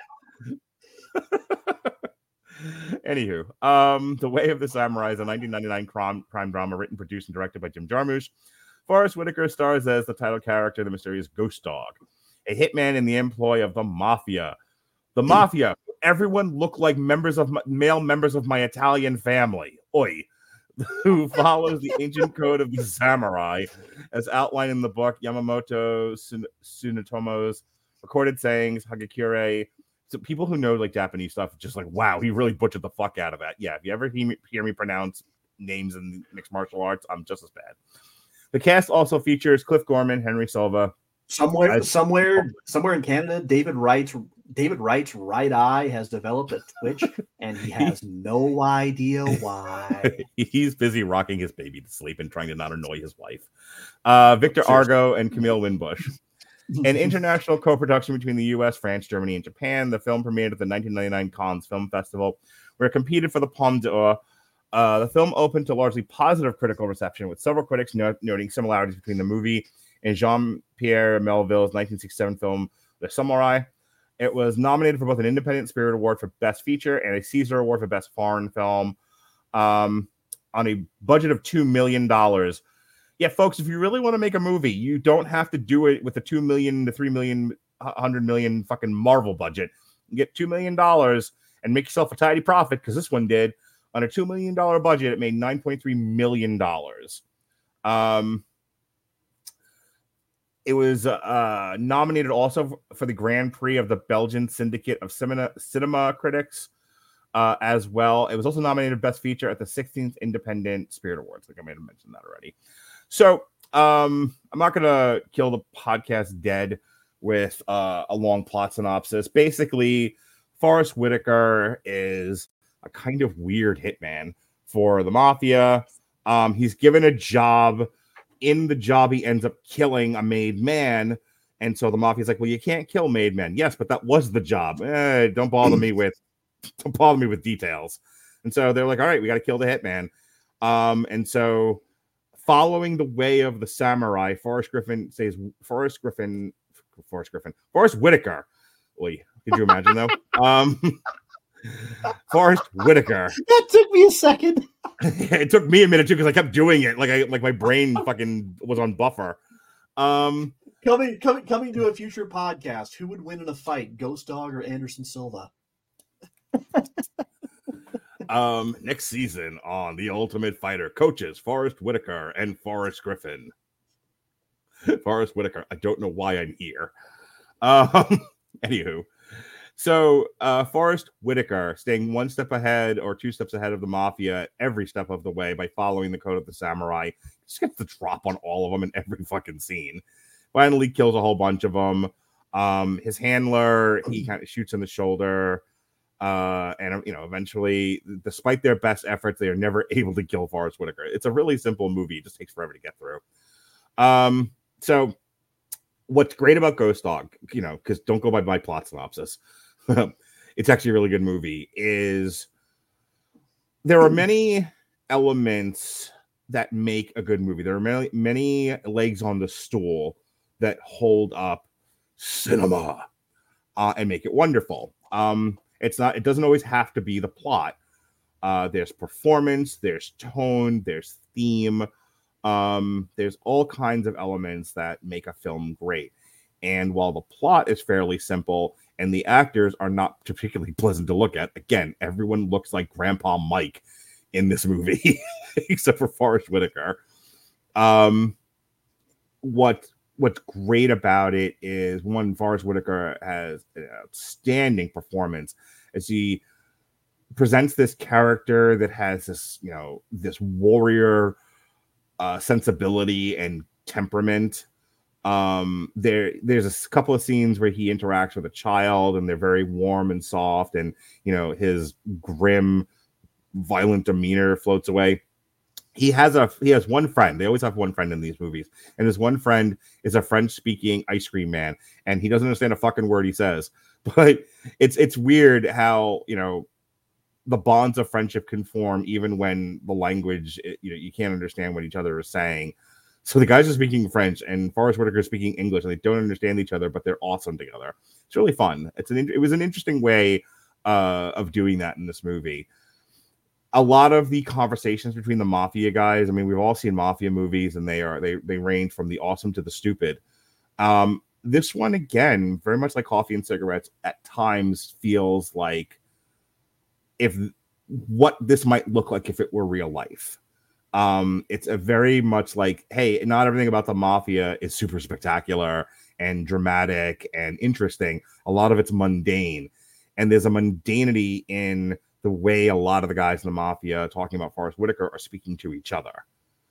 Anywho, The Way of the Samurai is a 1999 crime drama written, produced, and directed by Jim Jarmusch. Forrest Whitaker stars as the title character, the mysterious Ghost Dog, a hitman in the employ of the Mafia. The Mafia. Everyone looked like male members of my Italian family. Oi. Who follows the ancient code of the samurai as outlined in the book Yamamoto Tsunotomo's recorded sayings, Hagakure. So people who know like Japanese stuff, just like, wow, he really butchered the fuck out of that. Yeah, if you ever hear me pronounce names in mixed martial arts, I'm just as bad. The cast also features Cliff Gorman, Henry Silva. Somewhere in Canada, David Wright's right eye has developed a twitch, and he has no idea why. He's busy rocking his baby to sleep and trying to not annoy his wife. Victor Argo and Camille Winbush. An international co-production between the U.S., France, Germany, and Japan. The film premiered at the 1999 Cannes Film Festival, where it competed for the Palme d'Or. The film opened to largely positive critical reception, with several critics noting similarities between the movie and Jean-Pierre Melville's 1967 film The Samurai. It was nominated for both an Independent Spirit Award for Best Feature and a Caesar Award for Best Foreign Film, on a budget of $2 million. Yeah, folks, if you really want to make a movie, you don't have to do it with the $2 million to $3 million, $100 million fucking Marvel budget. You get $2 million and make yourself a tidy profit, because this one did. On a $2 million budget, it made $9.3 million. It was nominated also for the Grand Prix of the Belgian Syndicate of Cinema Critics as well. It was also nominated Best Feature at the 16th Independent Spirit Awards. I think I may have mentioned that already. So I'm not going to kill the podcast dead with a long plot synopsis. Basically, Forrest Whitaker is a kind of weird hitman for the mafia. He's given a job. In the job, he ends up killing a made man. And so the mafia's like, well, you can't kill made men. Yes, but that was the job. Don't bother me with details. And so they're like, all right, we got to kill the hitman. And so following the way of the samurai, Forrest Whitaker. Oy, could you imagine though? Forrest Whitaker. That took me a second. It took me a minute too, because I kept doing it. Like my brain fucking was on buffer. Coming to a future podcast, who would win in a fight, Ghost Dog or Anderson Silva? Next season on The Ultimate Fighter, coaches Forrest Whitaker and Forrest Griffin. Forrest Whitaker. I don't know why I'm here. Anywho. So Forrest Whitaker, staying one step ahead or two steps ahead of the mafia every step of the way by following the code of the samurai, just gets the drop on all of them in every fucking scene. Finally kills a whole bunch of them. His handler, he kind of shoots in the shoulder. And, eventually, despite their best efforts, they are never able to kill Forrest Whitaker. It's a really simple movie. It just takes forever to get through. So what's great about Ghost Dog, because don't go by my plot synopsis. It's actually a really good movie, is there are many elements that make a good movie. There are many legs on the stool that hold up cinema and make it wonderful. It doesn't always have to be the plot. There's performance, there's tone, there's theme. There's all kinds of elements that make a film great. And while the plot is fairly simple and the actors are not particularly pleasant to look at, again, everyone looks like Grandpa Mike in this movie, except for Forrest Whitaker. What's great about it is, one, Forrest Whitaker has an outstanding performance as he presents this character that has this, this warrior sensibility and temperament. There's a couple of scenes where he interacts with a child and they're very warm and soft, and his grim, violent demeanor floats away. He has one friend. They always have one friend in these movies, and this one friend is a French-speaking ice cream man, and he doesn't understand a fucking word he says. But it's weird how the bonds of friendship can form even when the language you can't understand what each other is saying. So the guys are speaking French and Forrest Whitaker is speaking English, and they don't understand each other, but they're awesome together. It's really fun. It was an interesting way of doing that in this movie. A lot of the conversations between the mafia guys, I mean, we've all seen mafia movies, and they range from the awesome to the stupid. This one, again, very much like Coffee and Cigarettes, at times feels like what this might look like if it were real life. It's a very much like, hey, not everything about the mafia is super spectacular and dramatic and interesting. A lot of it's mundane, and there's a mundanity in the way a lot of the guys in the mafia talking about Forrest Whitaker are speaking to each other.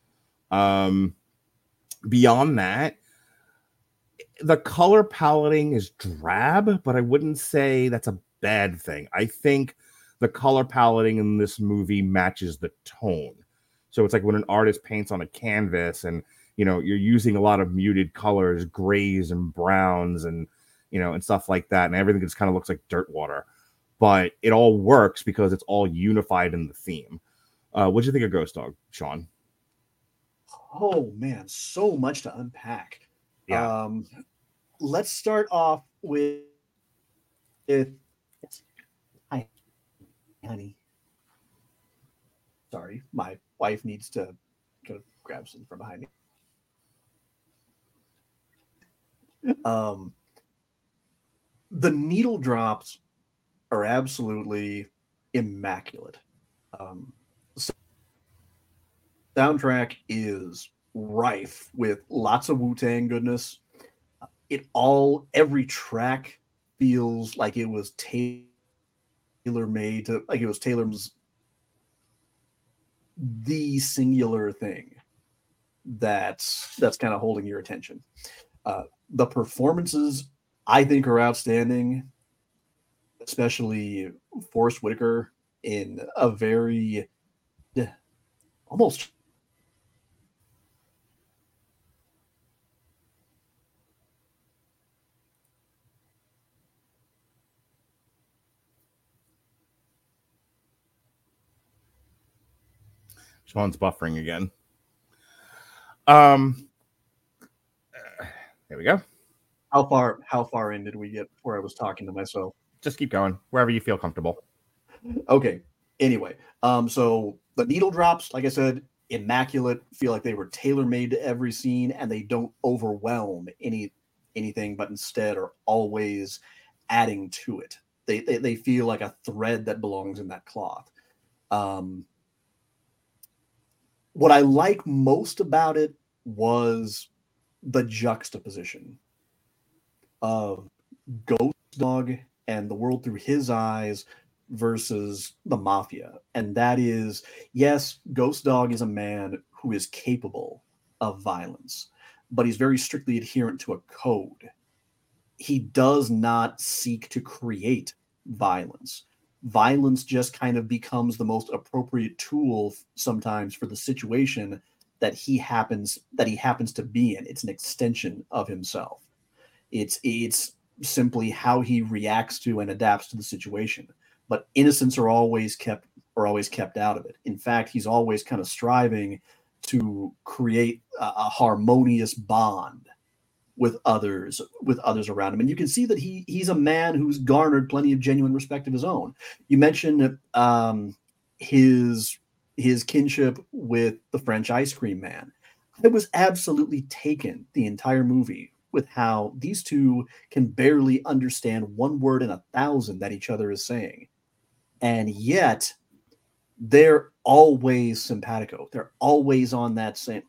Beyond that, the color paletting is drab, but I wouldn't say that's a bad thing. I think the color paletting in this movie matches the tone. So it's like when an artist paints on a canvas and, you're using a lot of muted colors, grays and browns and, and stuff like that. And everything just kind of looks like dirt water, but it all works because it's all unified in the theme. What'd you think of Ghost Dog, Sean? Oh man, so much to unpack. Yeah. Let's start off with hi, honey. Sorry, my wife needs to kind of grab something from behind me. The needle drops are absolutely immaculate. Soundtrack is rife with lots of Wu-Tang goodness. Every track feels like it was tailor-made to, like it was Taylor's the singular thing that's kind of holding your attention. The performances I think are outstanding, especially Forrest Whitaker in a very almost Sean's buffering again. There we go. How far in did we get before I was talking to myself? Just keep going wherever you feel comfortable. Okay. Anyway, so the needle drops, like I said, immaculate. Feel like they were tailor-made to every scene, and they don't overwhelm anything, but instead are always adding to it. They feel like a thread that belongs in that cloth. What I like most about it was the juxtaposition of Ghost Dog and the world through his eyes versus the mafia. And that is, yes, Ghost Dog is a man who is capable of violence, but he's very strictly adherent to a code. He does not seek to create violence. Violence just kind of becomes the most appropriate tool sometimes for the situation that he happens to be in. It's an extension of himself. It's simply how he reacts to and adapts to the situation. But innocents are always kept out of it. In fact, he's always kind of striving to create a harmonious bond with others around him. And you can see that he's a man who's garnered plenty of genuine respect of his own. You mentioned his kinship with the French ice cream man. I was absolutely taken the entire movie with how these two can barely understand one word in 1,000 that each other is saying. And yet they're always simpatico. They're always on that same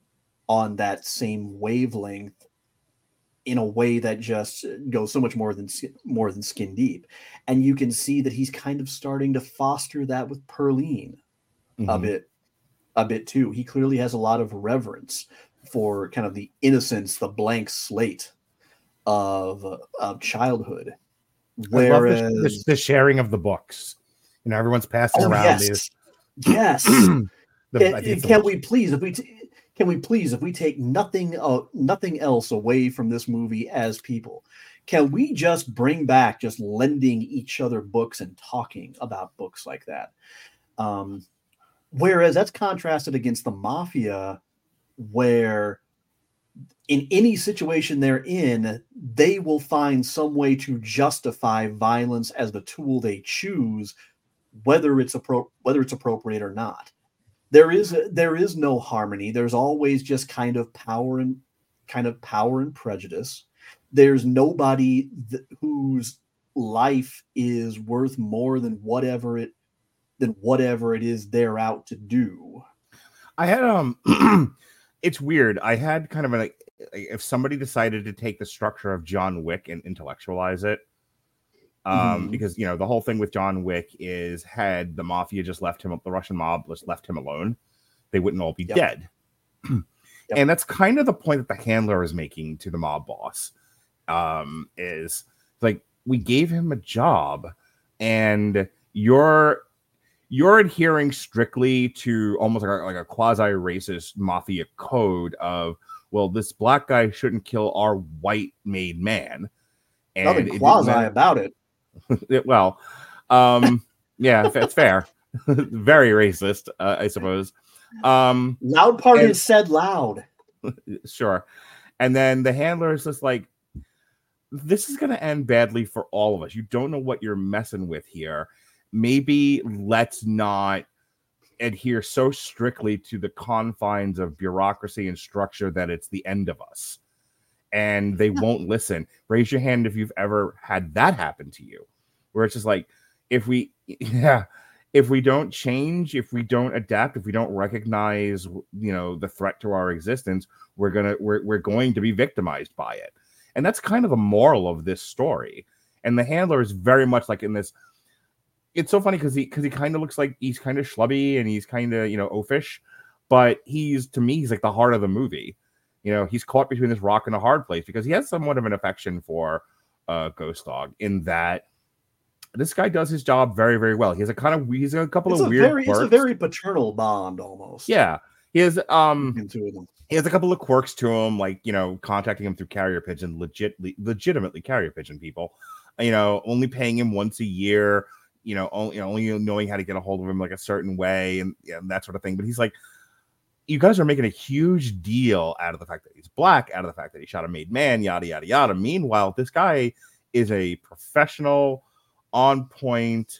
wavelength in a way that just goes so much more than skin deep. And you can see that he's kind of starting to foster that with Perline a bit too. He clearly has a lot of reverence for kind of the innocence, the blank slate of childhood. Whereas the sharing of the books, everyone's passing around these. Yes. Can we please, if we take nothing else away from this movie as people, can we just bring back just lending each other books and talking about books like that? Whereas that's contrasted against the mafia, where in any situation they're in, they will find some way to justify violence as the tool they choose, whether it's appropriate or not. There is no harmony. There's always just kind of power and prejudice. There's nobody whose life is worth more than whatever it is they're out to do. I had it's weird. I had kind of if somebody decided to take the structure of John Wick and intellectualize it, because the whole thing with John Wick is, had the mafia just left him, the Russian mob just left him alone, they wouldn't all be dead. And that's kind of the point that the handler is making to the mob boss, is like, we gave him a job and you're adhering strictly to almost like a quasi-racist mafia code of, well, this black guy shouldn't kill our white made man. And nothing quasi about it. Yeah, it's fair. Very racist, I suppose. Loud part is said loud. Sure. And then the handler is just like, this is going to end badly for all of us. You don't know what you're messing with here. Maybe let's not adhere so strictly to the confines of bureaucracy and structure that it's the end of us. And they won't listen. Raise your hand if you've ever had that happen to you, where it's just like, if we don't change, if we don't adapt, if we don't recognize, the threat to our existence, we're going to be victimized by it. And that's kind of the moral of this story. And the handler is very much like in this. It's so funny because he kind of looks like he's kind of schlubby and he's kind of, oafish, but to me, he's like the heart of the movie. He's caught between this rock and a hard place because he has somewhat of an affection for Ghost Dog in that this guy does his job very, very well. He's a couple of weird quirks. It's a very paternal bond almost. Yeah. He has Two of them. He has a couple of quirks to him, like, contacting him through carrier pigeon, legitimately carrier pigeon people, only paying him once a year, only knowing how to get a hold of him like a certain way and that sort of thing. But he's like, you guys are making a huge deal out of the fact that he's black, out of the fact that he shot a made man, yada, yada, yada. Meanwhile, this guy is a professional, on point,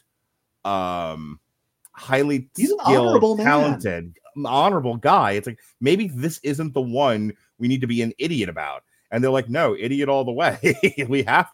highly skilled, talented, honorable guy. It's like, maybe this isn't the one we need to be an idiot about. And they're like, no, idiot all the way. we have,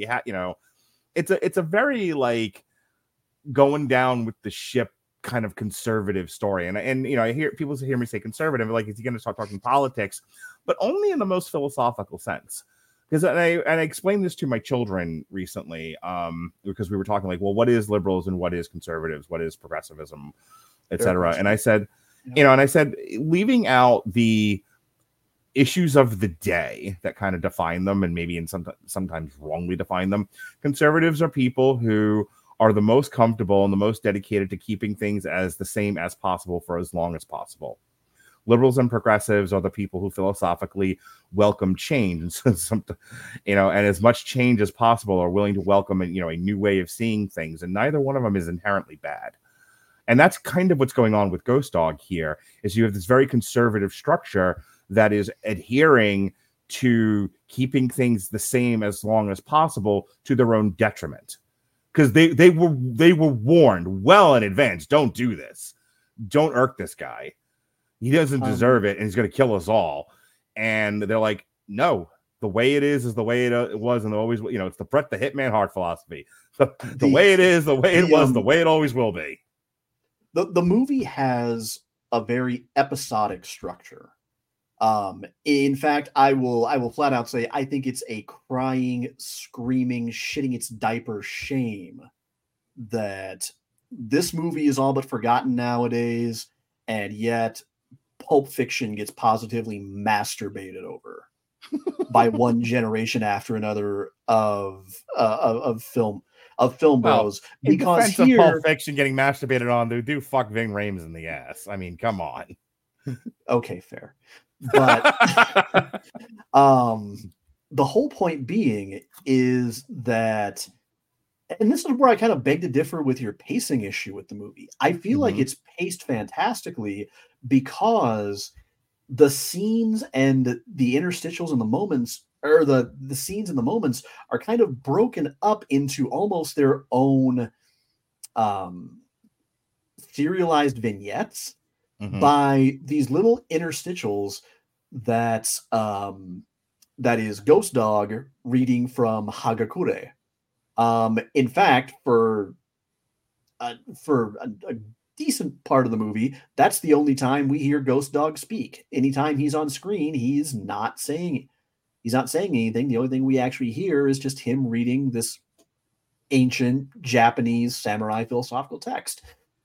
it's a very like going down with the ship kind of conservative story. And I hear people hear me say conservative, like, is he going to start talking politics? But only in the most philosophical sense. Because I explained this to my children recently, because we were talking like, well, what is liberals and what is conservatives? What is progressivism, etc. And I said, leaving out the issues of the day that kind of define them, and maybe sometimes wrongly define them, conservatives are people who are the most comfortable and the most dedicated to keeping things as the same as possible for as long as possible. Liberals and progressives are the people who philosophically welcome change, and and as much change as possible are willing to welcome a new way of seeing things. And neither one of them is inherently bad. And that's kind of what's going on with Ghost Dog here. Is you have this very conservative structure that is adhering to keeping things the same as long as possible to their own detriment, because they were warned well in advance. Don't do this. Don't irk this guy. He doesn't deserve it, and he's going to kill us all. And they're like, no, the way it is the way it was, and always, it's the Brett the Hitman Hart philosophy. The way it is, the way it was, the way it always will be. The movie has a very episodic structure. In fact, I will flat out say I think it's a crying, screaming, shitting its diaper shame that this movie is all but forgotten nowadays, and yet Pulp Fiction gets positively masturbated over by one generation after another of film bros. Because in defense of Pulp Fiction getting masturbated on, they do fuck Ving Rhames in the ass. I mean, come on. Okay, fair. But the whole point being is that, and this is where I kind of beg to differ with your pacing issue with the movie. I feel like it's paced fantastically because the scenes and the interstitials and the moments, or the scenes and the moments, are kind of broken up into almost their own serialized vignettes by these little interstitials that is Ghost Dog reading from Hagakure. In fact, for a decent part of the movie, that's the only time we hear Ghost Dog speak. Anytime he's on screen, he's not saying anything. The only thing we actually hear is just him reading this ancient Japanese samurai philosophical text.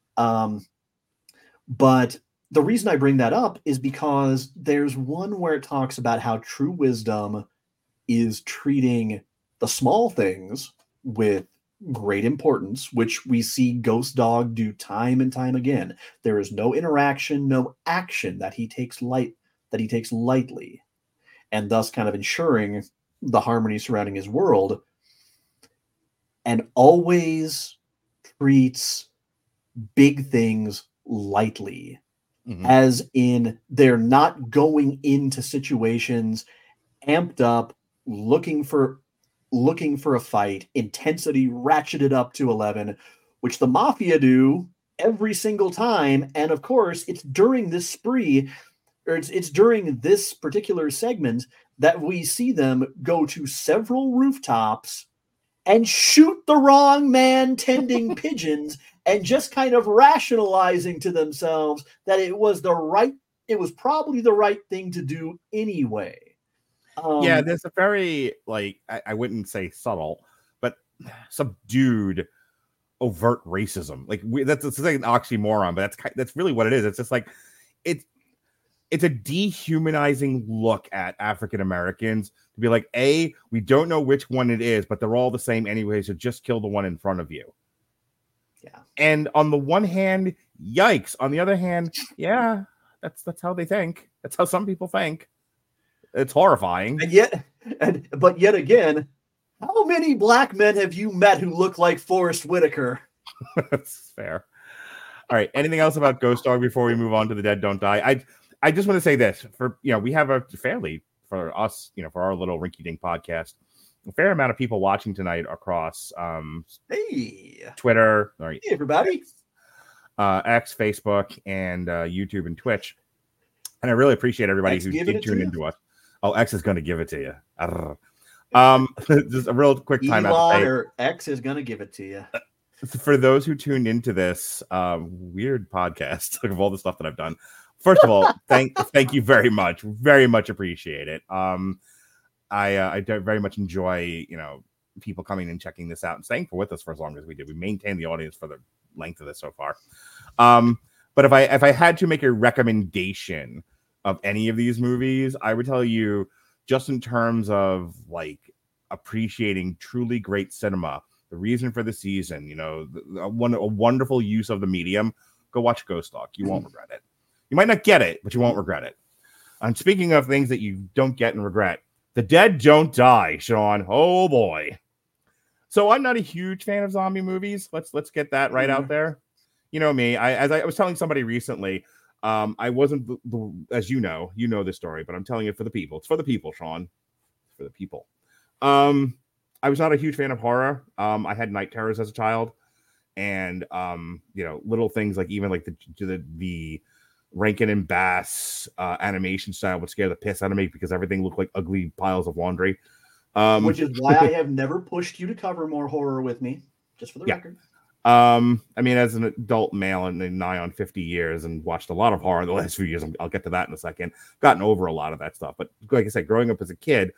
But the reason I bring that up is because there's one where it talks about how true wisdom is treating the small things with great importance, which we see Ghost Dog do time and time again. There is no interaction, no action that he takes lightly, and thus kind of ensuring the harmony surrounding his world, and always treats big things lightly. Mhm. As in, they're not going into situations amped up, looking for a fight, intensity ratcheted up to 11, which the Mafia do every single time. And of course, it's during this spree, or it's during this particular segment that we see them go to several rooftops and shoot the wrong man tending pigeons, and just kind of rationalizing to themselves that it was probably the right thing to do anyway. Yeah, there's a very, like, I wouldn't say subtle, but subdued, overt racism. Like, that's like an oxymoron, but that's really what it is. It's just like it's a dehumanizing look at African Americans to be like, A, we don't know which one it is, but they're all the same anyway, so just kill the one in front of you. Yeah. And on the one hand, yikes. On the other hand, yeah, that's how they think. That's how some people think. It's horrifying. But yet again, how many black men have you met who look like Forrest Whitaker? That's fair. All right. Anything else about Ghost Dog before we move on to The Dead Don't Die? I just want to say this. We have a fairly, for us, for our little rinky-dink podcast, a fair amount of people watching tonight across Twitter, hey everybody, X, Facebook, and YouTube and Twitch. And I really appreciate everybody who did tune into us. Oh, X is going to give it to you. Just a real quick time out. Or X is going to give it to you. For those who tuned into this weird podcast of all the stuff that I've done, first of all, thank you very much. Very much appreciate it. I very much enjoy, people coming and checking this out and staying with us for as long as we did. We maintained the audience for the length of this so far. But if I had to make a recommendation of any of these movies, I would tell you, just in terms of like appreciating truly great cinema, the reason for the season, a wonderful use of the medium, go watch Ghost Dog. You won't regret it. You might not get it, but you won't regret it. And speaking of things that you don't get and regret, The Dead Don't Die, Sean. Oh boy. So I'm not a huge fan of zombie movies. Let's get that right out there. You know me. As I was telling somebody recently, I wasn't as you know this story, but I'm telling it for the people. It's for the people, Sean. It's for the people. I was not a huge fan of horror. I had night terrors as a child, and little things like even like the Rankin and Bass animation style would scare the piss out of me because everything looked like ugly piles of laundry. Which is why I have never pushed you to cover more horror with me, just for the record. I mean, as an adult male in nigh on 50 years and watched a lot of horror in the last few years, I'll get to that in a second, gotten over a lot of that stuff. But like I said, growing up as a kid,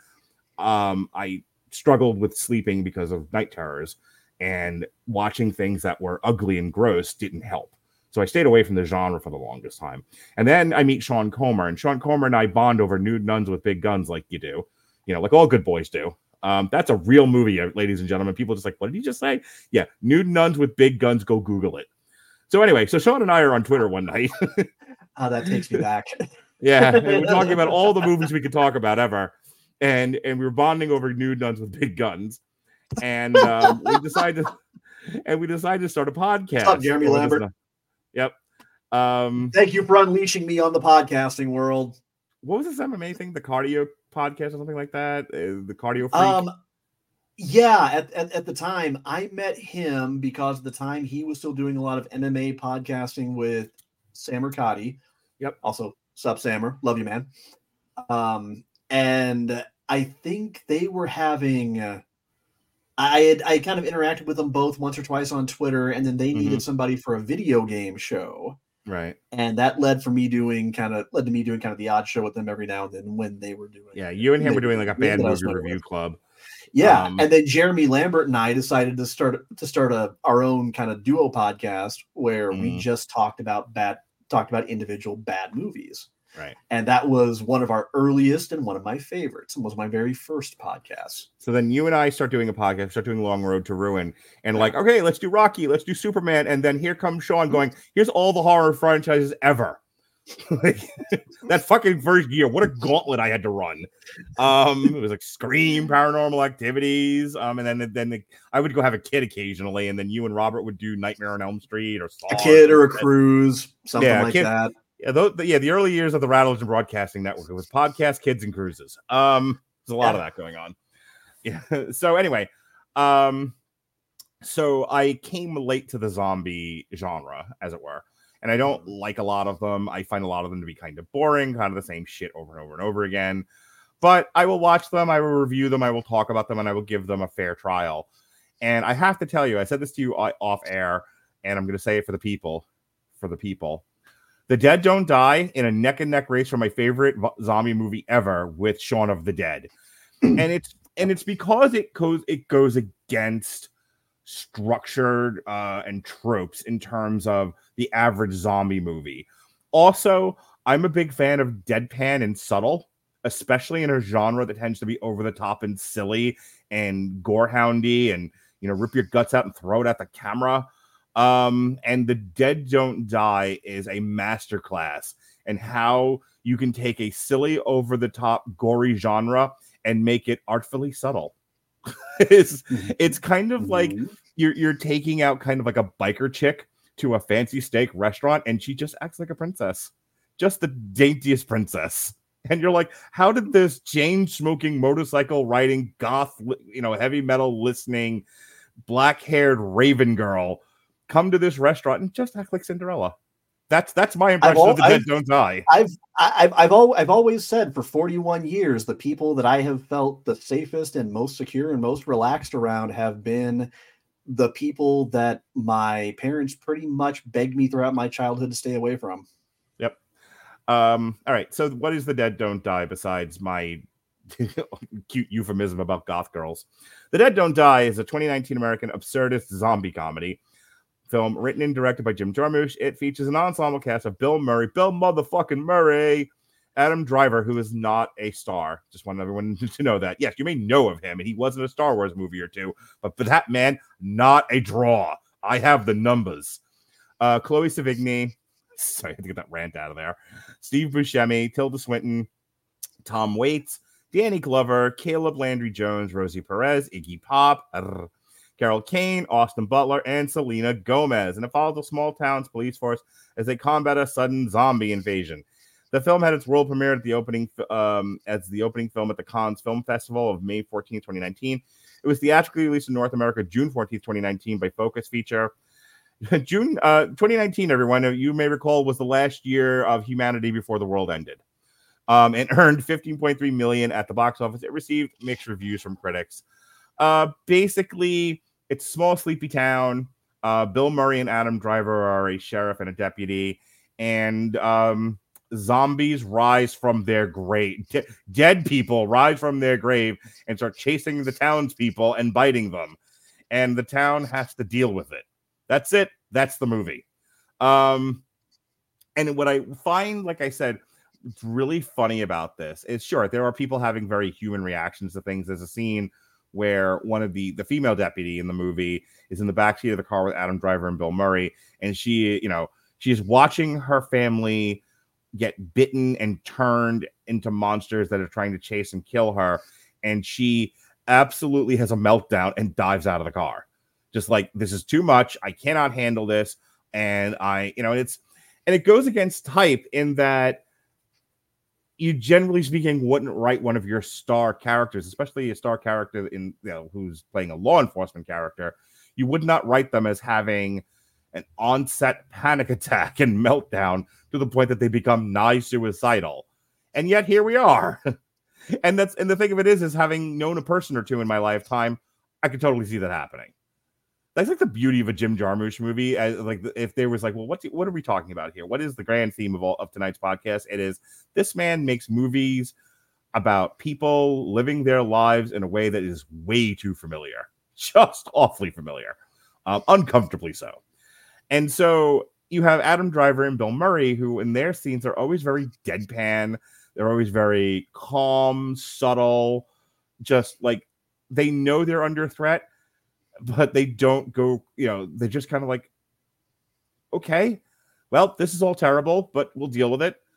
I struggled with sleeping because of night terrors, and watching things that were ugly and gross didn't help. So I stayed away from the genre for the longest time. And then I meet Sean Comer, and Sean Comer and I bond over nude nuns with big guns like you do, like all good boys do. That's a real movie, ladies and gentlemen. People are just like, what did you just say? Yeah, nude nuns with big guns. Go Google it. So anyway, so Sean and I are on Twitter one night. That takes me back. Yeah, and we're talking about all the movies we could talk about ever. And we were bonding over nude nuns with big guns. And we decided to start a podcast. What's up, Jeremy Lambert? Yep. Thank you for unleashing me on the podcasting world. What was this MMA thing? The cardio podcast or something like that? The cardio freak? Yeah, at the time I met him because at the time he was still doing a lot of MMA podcasting with Sam Mercati. Yep. Also, sup Sammer, love you, man. And I think they were having I kind of interacted with them both once or twice on Twitter, and then they needed somebody for a video game show. Right. And that led to me doing kind of the odd show with them every now and then when they were doing. Yeah, you and him were doing like a bad movie review club. Yeah, and then Jeremy Lambert and I decided to start our own kind of duo podcast where we just talked about individual bad movies. Right. And that was one of our earliest and one of my favorites, and was my very first podcast. So then you and I start doing a podcast, start doing Long Road to Ruin, and like, okay, let's do Rocky, let's do Superman, and then here comes Sean going, here's all the horror franchises ever. Like, that fucking first year, what a gauntlet I had to run. It was like Scream, Paranormal Activities, and then I would go have a kid occasionally, and then you and Robert would do Nightmare on Elm Street or Saw, a kid or a cruise, something like that. Yeah, the early years of the Rattlers and Broadcasting Network, it was podcasts, kids, and cruises. There's a lot of that going on. Yeah. So anyway, so I came late to the zombie genre, as it were. And I don't like a lot of them. I find a lot of them to be kind of boring, kind of the same shit over and over and over again. But I will watch them, I will review them, I will talk about them, and I will give them a fair trial. And I have to tell you, I said this to you off air, and I'm going to say it for the people. The Dead Don't Die in a neck-and-neck race for my favorite zombie movie ever with Shaun of the Dead. And it's because it goes against structured and tropes in terms of the average zombie movie. Also, I'm a big fan of deadpan and subtle, especially in a genre that tends to be over the top and silly and gorehoundy and, you know, rip your guts out and throw it at the camera. And The Dead Don't Die is a masterclass in how you can take a silly, over the top, gory genre and make it artfully subtle. It's kind of like you're taking out kind of like a biker chick to a fancy steak restaurant, and she just acts like a princess, just the daintiest princess. And you're like, how did this chain smoking, motorcycle riding, goth, heavy metal listening, black haired raven girl come to this restaurant and just act like Cinderella? That's my impression of The Dead Don't Die. I've always said for 41 years, the people that I have felt the safest and most secure and most relaxed around have been the people that my parents pretty much begged me throughout my childhood to stay away from. Yep. All right. So what is The Dead Don't Die besides my cute euphemism about goth girls? The Dead Don't Die is a 2019 American absurdist zombie comedy film written and directed by Jim Jarmusch. It features an ensemble cast of Bill motherfucking Murray, Adam Driver, who is not a star. Just want everyone to know that. Yes, you may know of him, and he was in a Star Wars movie or two, but for that man, not a draw. I have the numbers. Chloe Sevigny, sorry, I had to get that rant out of there. Steve Buscemi, Tilda Swinton, Tom Waits, Danny Glover, Caleb Landry Jones, Rosie Perez, Iggy Pop, Carol Kane, Austin Butler, and Selena Gomez. And it follows a small town's police force as they combat a sudden zombie invasion. The film had its world premiere at the opening as the opening film at the Cannes Film Festival of May 14, 2019. It was theatrically released in North America June 14, 2019 by Focus Feature. June 2019, everyone, you may recall, was the last year of humanity before the world ended. It earned $15.3 million at the box office. It received mixed reviews from critics. Basically, it's a small, sleepy town. Bill Murray and Adam Driver are a sheriff and a deputy, and zombies rise from their grave. Dead people rise from their grave and start chasing the townspeople and biting them, and the town has to deal with it. That's it. That's the movie. And what I find, like I said, it's really funny about this is, sure, there are people having very human reactions to things. There's a scene where one of the female deputy in the movie is in the backseat of the car with Adam Driver and Bill Murray, and she's watching her family get bitten and turned into monsters that are trying to chase and kill her, and she absolutely has a meltdown and dives out of the car, just like, this is too much, I cannot handle this. And it goes against type in that you, generally speaking, wouldn't write one of your star characters, especially a star character who's playing a law enforcement character. You would not write them as having an onset panic attack and meltdown to the point that they become nigh suicidal. And yet here we are. and the thing of it is having known a person or two in my lifetime, I could totally see that happening. That's like the beauty of a Jim Jarmusch movie. Like, if there was like, well, what are we talking about here? What is the grand theme of tonight's podcast? It is, this man makes movies about people living their lives in a way that is way too familiar, just awfully familiar, uncomfortably so. And so you have Adam Driver and Bill Murray, who in their scenes are always very deadpan. They're always very calm, subtle, just like they know they're under threat, but they don't go, they're just kind of like, okay, well, this is all terrible, but we'll deal with it.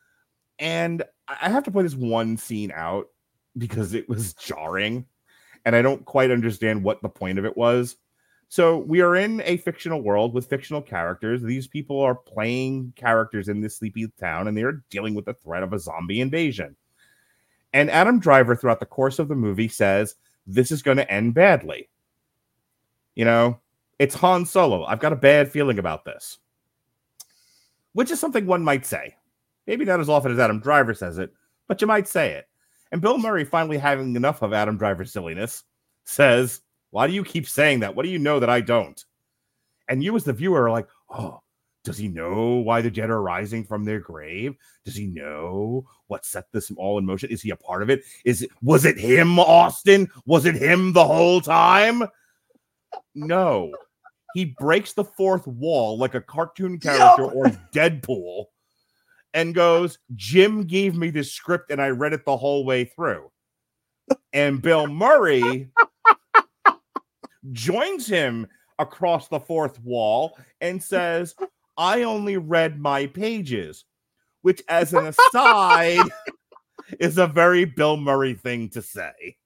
And I have to point this one scene out because it was jarring and I don't quite understand what the point of it was. So we are in a fictional world with fictional characters. These people are playing characters in this sleepy town and they're dealing with the threat of a zombie invasion. And Adam Driver, throughout the course of the movie, says, this is going to end badly. You know, it's Han Solo. I've got a bad feeling about this. Which is something one might say. Maybe not as often as Adam Driver says it, but you might say it. And Bill Murray, finally having enough of Adam Driver's silliness, says, why do you keep saying that? What do you know that I don't? And you as the viewer are like, oh, does he know why the Jedi are rising from their grave? Does he know what set this all in motion? Is he a part of it? Was it him, Austin? Was it him the whole time? No. He breaks the fourth wall like a cartoon character or Deadpool and goes, Jim gave me this script and I read it the whole way through. And Bill Murray joins him across the fourth wall and says, I only read my pages, which as an aside is a very Bill Murray thing to say.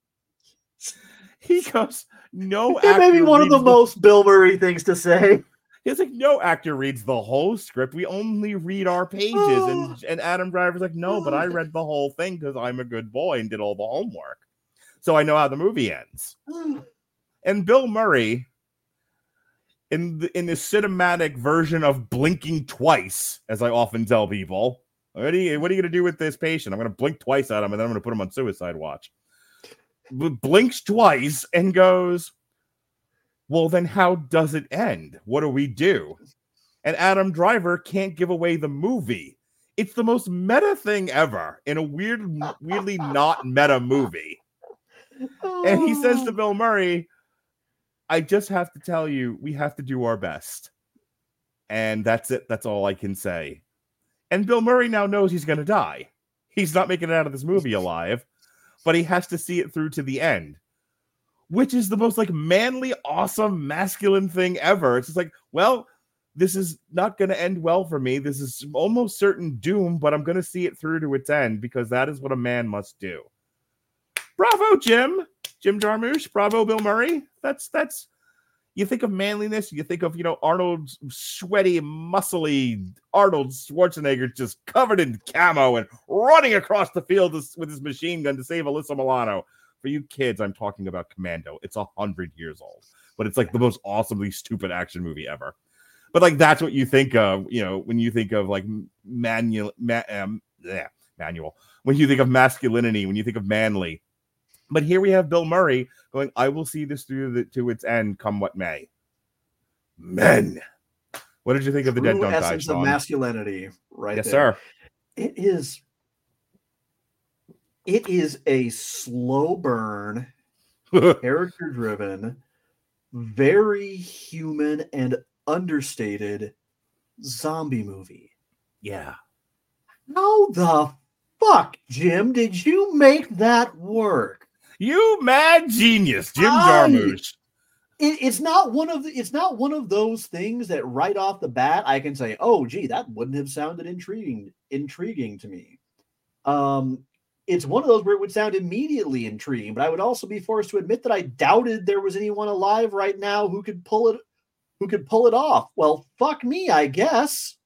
He goes, no actor. It may be one of the most Bill Murray things to say. He's like, no actor reads the whole script. We only read our pages. And Adam Driver's like, no, but I read the whole thing because I'm a good boy and did all the homework. So I know how the movie ends. And Bill Murray, in the cinematic version of blinking twice, as I often tell people, what are you going to do with this patient? I'm going to blink twice at him and then I'm going to put him on suicide watch. Blinks twice and goes, well, then how does it end? What do we do? And Adam Driver can't give away the movie. It's the most meta thing ever in a weirdly not meta movie. And he says to Bill Murray, I just have to tell you, we have to do our best. And that's it. That's all I can say. And Bill Murray now knows he's going to die. He's not making it out of this movie alive, but he has to see it through to the end. Which is the most like manly, awesome, masculine thing ever. It's just like, well, this is not going to end well for me. This is almost certain doom, but I'm going to see it through to its end because that is what a man must do. Bravo, Jim Jarmusch. Bravo, Bill Murray. That's. You think of manliness. You think of Arnold, sweaty, muscly Arnold Schwarzenegger just covered in camo and running across the field with his machine gun to save Alyssa Milano. For you kids, I'm talking about Commando. It's 100 years old, but it's like the most awesomely stupid action movie ever. But like that's what you think of, when you think of like manual. When you think of masculinity, when you think of manly. But here we have Bill Murray going, I will see this through to its end, come what may. Men. What did you think of the Dead Don't Die, essence of masculinity, right? Yes, there. sir. It is a slow burn, character driven, very human and understated zombie movie. Yeah. How the fuck, Jim, did you make that work? You mad genius, Jim Jarmusch. It's not one of those things that right off the bat I can say, oh gee, that wouldn't have sounded intriguing to me. It's one of those where it would sound immediately intriguing, but I would also be forced to admit that I doubted there was anyone alive right now who could pull it off. Well, fuck me, I guess.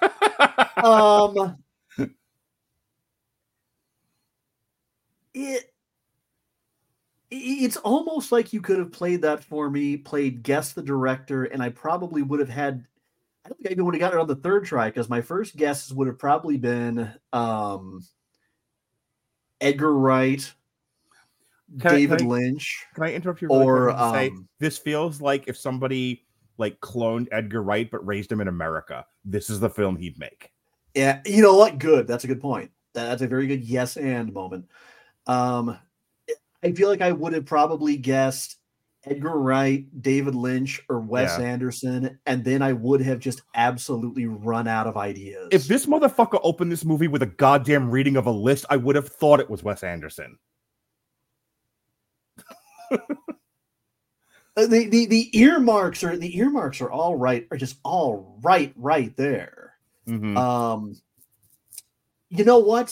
It's almost like you could have played that for me, played Guess the Director, and I probably would have had. I don't think I even would have gotten it on the third try because my first guesses would have probably been Edgar Wright, David Lynch. Can I interrupt you? Really quick and say this feels like if somebody like cloned Edgar Wright but raised him in America, this is the film he'd make. Yeah, you know what? Good. That's a good point. That's a very good yes and moment. I feel like I would have probably guessed Edgar Wright, David Lynch, or Wes Anderson, and then I would have just absolutely run out of ideas. If this motherfucker opened this movie with a goddamn reading of a list, I would have thought it was Wes Anderson. The earmarks are all right, are just all right there. Mm-hmm. You know what?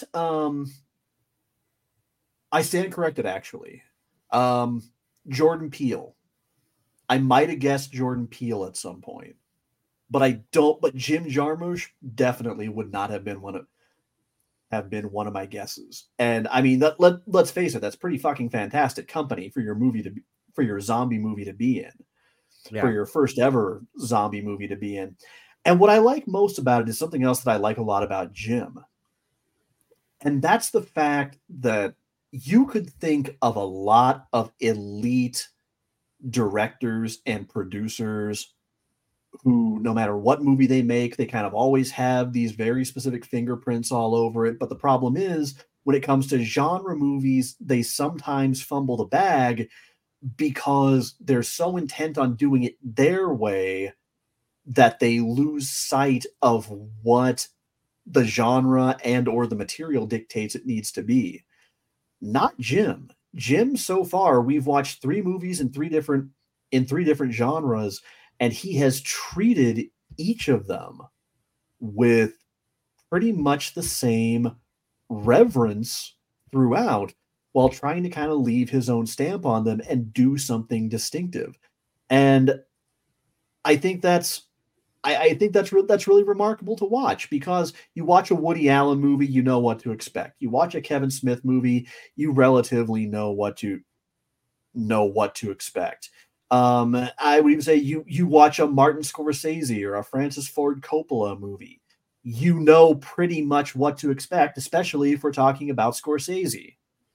I stand corrected, actually. Jordan Peele. I might have guessed Jordan Peele at some point, but I don't. But Jim Jarmusch definitely would not have been one of my guesses. And I mean, let's face it, that's pretty fucking fantastic company for your zombie movie to be in, for your first ever zombie movie to be in. And what I like most about it is something else that I like a lot about Jim. And that's the fact that you could think of a lot of elite directors and producers who, no matter what movie they make, they kind of always have these very specific fingerprints all over it. But the problem is, when it comes to genre movies, they sometimes fumble the bag because they're so intent on doing it their way that they lose sight of what the genre and or the material dictates it needs to be. Not Jim. Jim, so far, we've watched 3 movies in three different genres, and he has treated each of them with pretty much the same reverence throughout, while trying to kind of leave his own stamp on them and do something distinctive. And I think that's really remarkable to watch, because you watch a Woody Allen movie, you know what to expect. You watch a Kevin Smith movie, you relatively know what to expect. I would even say you watch a Martin Scorsese or a Francis Ford Coppola movie, you know pretty much what to expect, especially if we're talking about Scorsese.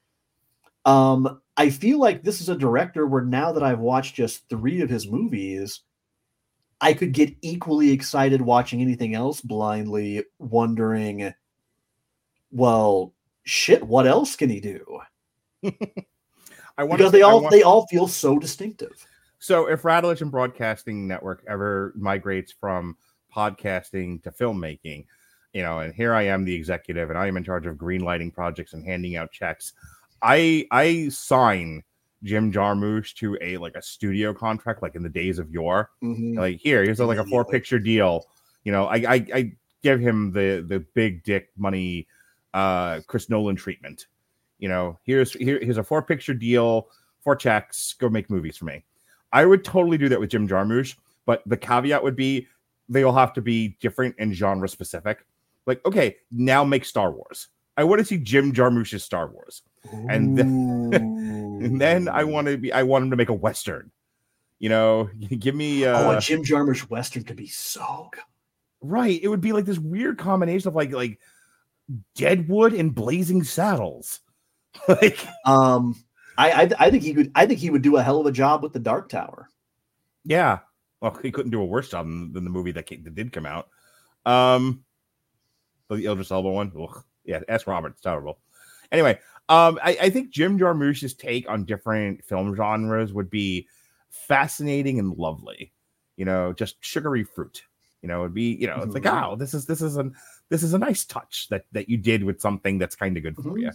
I feel like this is a director where, now that I've watched just 3 of his movies, I could get equally excited watching anything else blindly, wondering, well, shit, what else can he do? Because they all feel so distinctive. So if Radulich and Broadcasting Network ever migrates from podcasting to filmmaking, and here I am, the executive, and I am in charge of greenlighting projects and handing out checks, I sign Jim Jarmusch to a studio contract, like in the days of yore. Mm-hmm. Like, here's a 4-picture deal. I give him the big dick money, Chris Nolan treatment. Here's a 4-picture deal, 4 checks, go make movies for me. I would totally do that with Jim Jarmusch, but the caveat would be they'll have to be different and genre specific. Like, okay, now make Star Wars. I want to see Jim Jarmusch's Star Wars. And then I want him to make a Western. Give me a Jim Jarmusch Western could be so good. Right. It would be like this weird combination of like Deadwood and Blazing Saddles. I think he would do a hell of a job with The Dark Tower. Yeah. Well, he couldn't do a worse job than the movie that did come out. The Idris Elba one. Ugh. Yeah, ask Robert. It's terrible. Anyway, I think Jim Jarmusch's take on different film genres would be fascinating and lovely. Just sugary fruit. It'd be, it's like, oh, this is a nice touch that you did with something that's kind of good for you.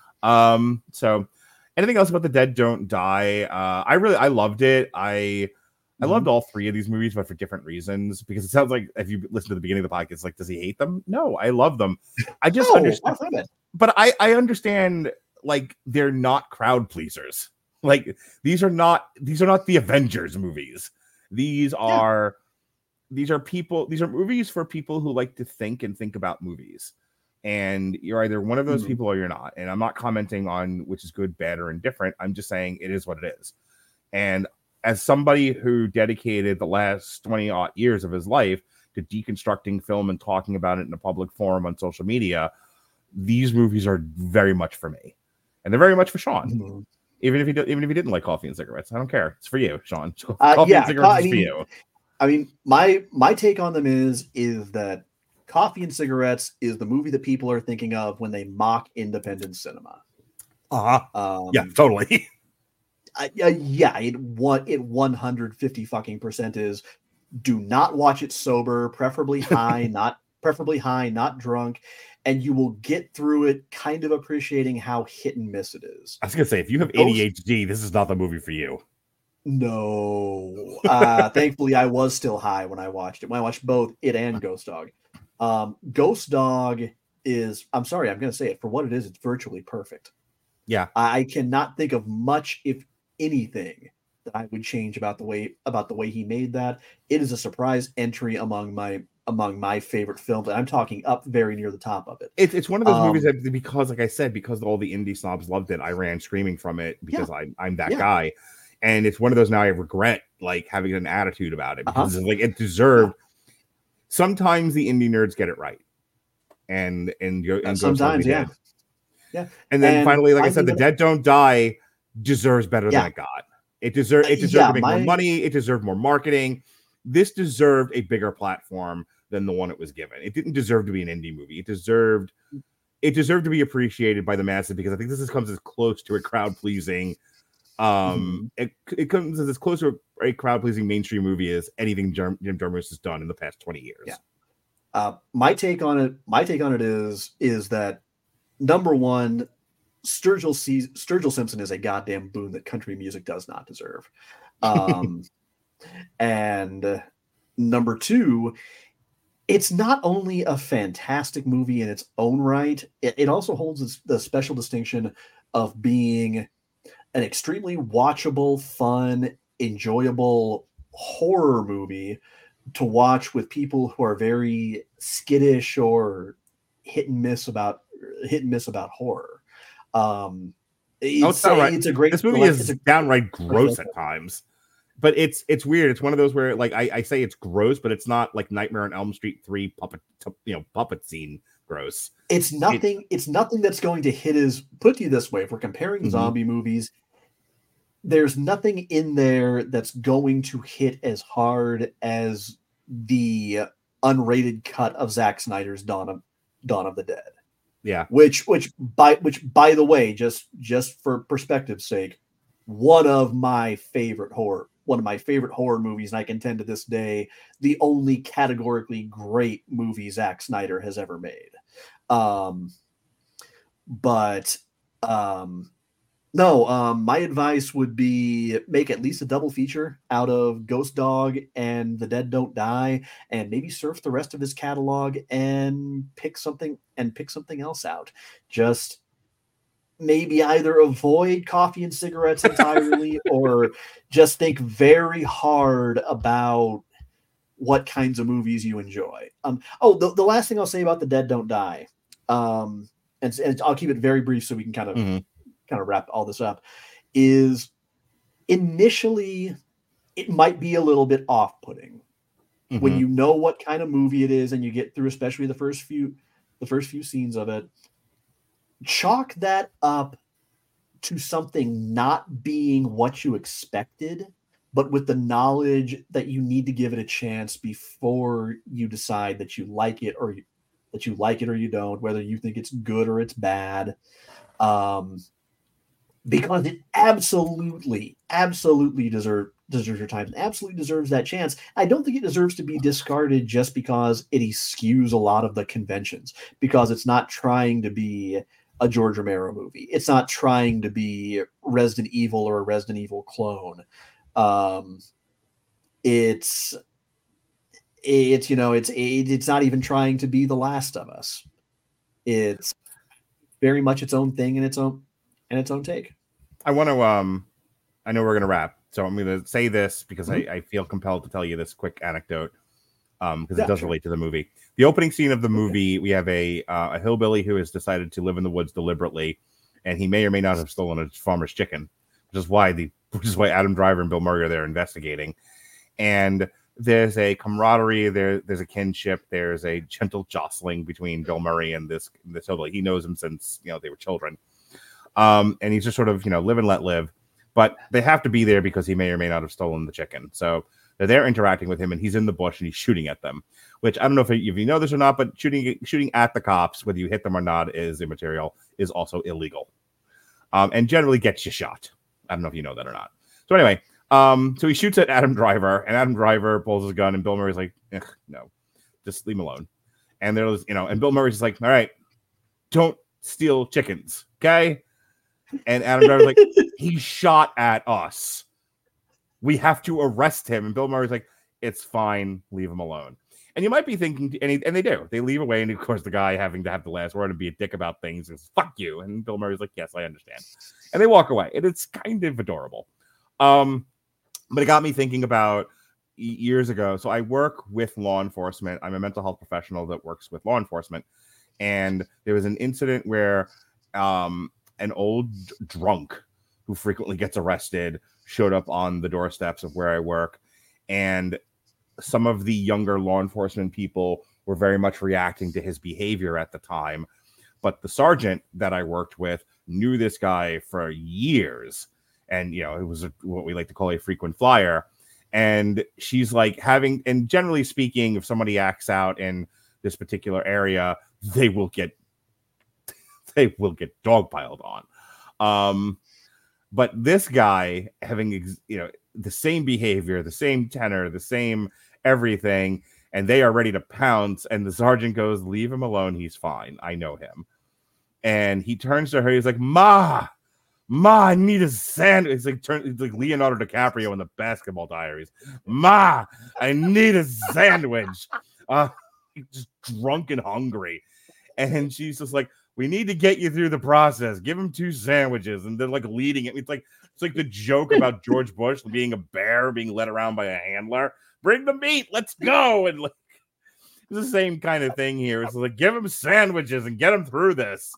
So anything else about The Dead Don't Die? I loved it. I loved all 3 of these movies, but for different reasons, because it sounds like, if you listen to the beginning of the podcast, like, does he hate them? No, I love them. I just understand. But I understand, like, they're not crowd pleasers. Like, these are not the Avengers movies. These are movies for people who like to think about movies. And you're either one of those people or you're not. And I'm not commenting on which is good, bad, or indifferent. I'm just saying it is what it is. And as somebody who dedicated the last 20-odd years of his life to deconstructing film and talking about it in a public forum on social media, these movies are very much for me, and they're very much for Sean. Mm-hmm. Even if he didn't like Coffee and Cigarettes, I don't care. It's for you, Sean. Coffee and Cigarettes is for you. I mean, my take on them is that Coffee and Cigarettes is the movie that people are thinking of when they mock independent cinema. Yeah, totally. It 150% is. Do not watch it sober, preferably high, not drunk, and you will get through it kind of appreciating how hit and miss it is. I was gonna say, if you have ADHD, this is not the movie for you. No. Thankfully, I was still high when I watched it. When I watched both it and Ghost Dog. Ghost Dog I'm sorry, I'm going to say it for what it is. It's virtually perfect. Yeah. I cannot think of much, if anything, that I would change about the way he made that. It is a surprise entry among my favorite films, and I'm talking up very near the top of it. It's one of those movies that, because, like I said, because all the indie snobs loved it, I ran screaming from it because I'm that guy. And it's one of those now I regret like having an attitude about it because it's like it deserved. Sometimes the indie nerds get it right, and sometimes yeah. And then finally, like I said, The Dead Don't Die deserves better than it got. It deserved to make more money. It deserved more marketing. This deserved a bigger platform than the one it was given. It didn't deserve to be an indie movie. It deserved to be appreciated by the masses because I think this comes as close to a crowd pleasing. It comes as close to a crowd pleasing mainstream movie as anything Jim Jarmusch has done in the past 20 years. Yeah. My take on it is that, number one, Sturgill Simpson is a goddamn boon that country music does not deserve. And number two, it's not only a fantastic movie in its own right, it also holds the special distinction of being an extremely watchable, fun, enjoyable horror movie to watch with people who are very skittish or hit and miss about horror. It's a great. This movie is downright gross at times, but it's weird. It's one of those where, like, I say it's gross, but it's not like Nightmare on Elm Street 3 puppet scene gross. It's nothing that's going to hit put you this way. If we're comparing zombie movies, there's nothing in there that's going to hit as hard as the unrated cut of Zack Snyder's Dawn of the Dead. Yeah. Which by the way, just for perspective's sake, one of my favorite horror movies, and I contend to this day, the only categorically great movie Zack Snyder has ever made. My advice would be make at least a double feature out of Ghost Dog and The Dead Don't Die, and maybe surf the rest of his catalog and pick something else out. Just maybe either avoid coffee and cigarettes entirely or just think very hard about what kinds of movies you enjoy. The last thing I'll say about The Dead Don't Die, and I'll keep it very brief so we can kind of wrap all this up, is initially it might be a little bit off-putting when you know what kind of movie it is and you get through especially the first few scenes of it. Chalk that up to something not being what you expected, but with the knowledge that you need to give it a chance before you decide that you like it or you don't, whether you think it's good or it's bad. Because it absolutely deserves your time and absolutely deserves that chance. I don't think it deserves to be discarded just because it eschews a lot of the conventions, because it's not trying to be a George Romero movie. It's not trying to be Resident Evil or a Resident Evil clone. It's not even trying to be The Last of Us. It's very much its own thing and its own take. I want to I know we're going to wrap, so I'm going to say this because I feel compelled to tell you this quick anecdote because it does relate to the movie. The opening scene of the movie, we have a hillbilly who has decided to live in the woods deliberately, and he may or may not have stolen a farmer's chicken, which is why Adam Driver and Bill Murray are there investigating. And there's a camaraderie, there's a kinship, there's a gentle jostling between Bill Murray and this hillbilly. He knows him since they were children. And he's just sort of, live and let live, but they have to be there because he may or may not have stolen the chicken. So they're there interacting with him, and he's in the bush and he's shooting at them, which I don't know if you know this or not, but shooting at the cops, whether you hit them or not, is immaterial, is also illegal. And generally gets you shot. I don't know if you know that or not. So anyway, so he shoots at Adam Driver, and Adam Driver pulls his gun, and Bill Murray's like, no, just leave him alone. And there's, and Bill Murray's just like, all right, don't steal chickens, okay? And Adam Driver's like, he shot at us. We have to arrest him. And Bill Murray's like, it's fine, leave him alone. And you might be thinking, and they do. They leave away, and of course, the guy having to have the last word and be a dick about things is "fuck you." And Bill Murray's like, "Yes, I understand," and they walk away, and it's kind of adorable. But it got me thinking about years ago. So I work with law enforcement. I'm a mental health professional that works with law enforcement, and there was an incident where an old drunk who frequently gets arrested showed up on the doorsteps of where I work, and some of the younger law enforcement people were very much reacting to his behavior at the time. But the sergeant that I worked with knew this guy for years. And, you know, it was what we like to call a frequent flyer. And she's like and generally speaking, if somebody acts out in this particular area, they will get dogpiled on. But this guy having, the same behavior, the same tenor, the same everything, and they are ready to pounce, and the sergeant goes, "Leave him alone, he's fine, I know him." And he turns to her, he's like, Ma, I need a sandwich. It's like Leonardo DiCaprio in the Basketball Diaries. "Ma, I need a sandwich." Just drunk and hungry. And she's just like, "We need to get you through the process. Give him 2 sandwiches." And they're like leading it. It's like the joke about George Bush being a bear being led around by a handler. "Bring the meat, let's go." And like, it's the same kind of thing here. It's like, give him sandwiches and get him through this.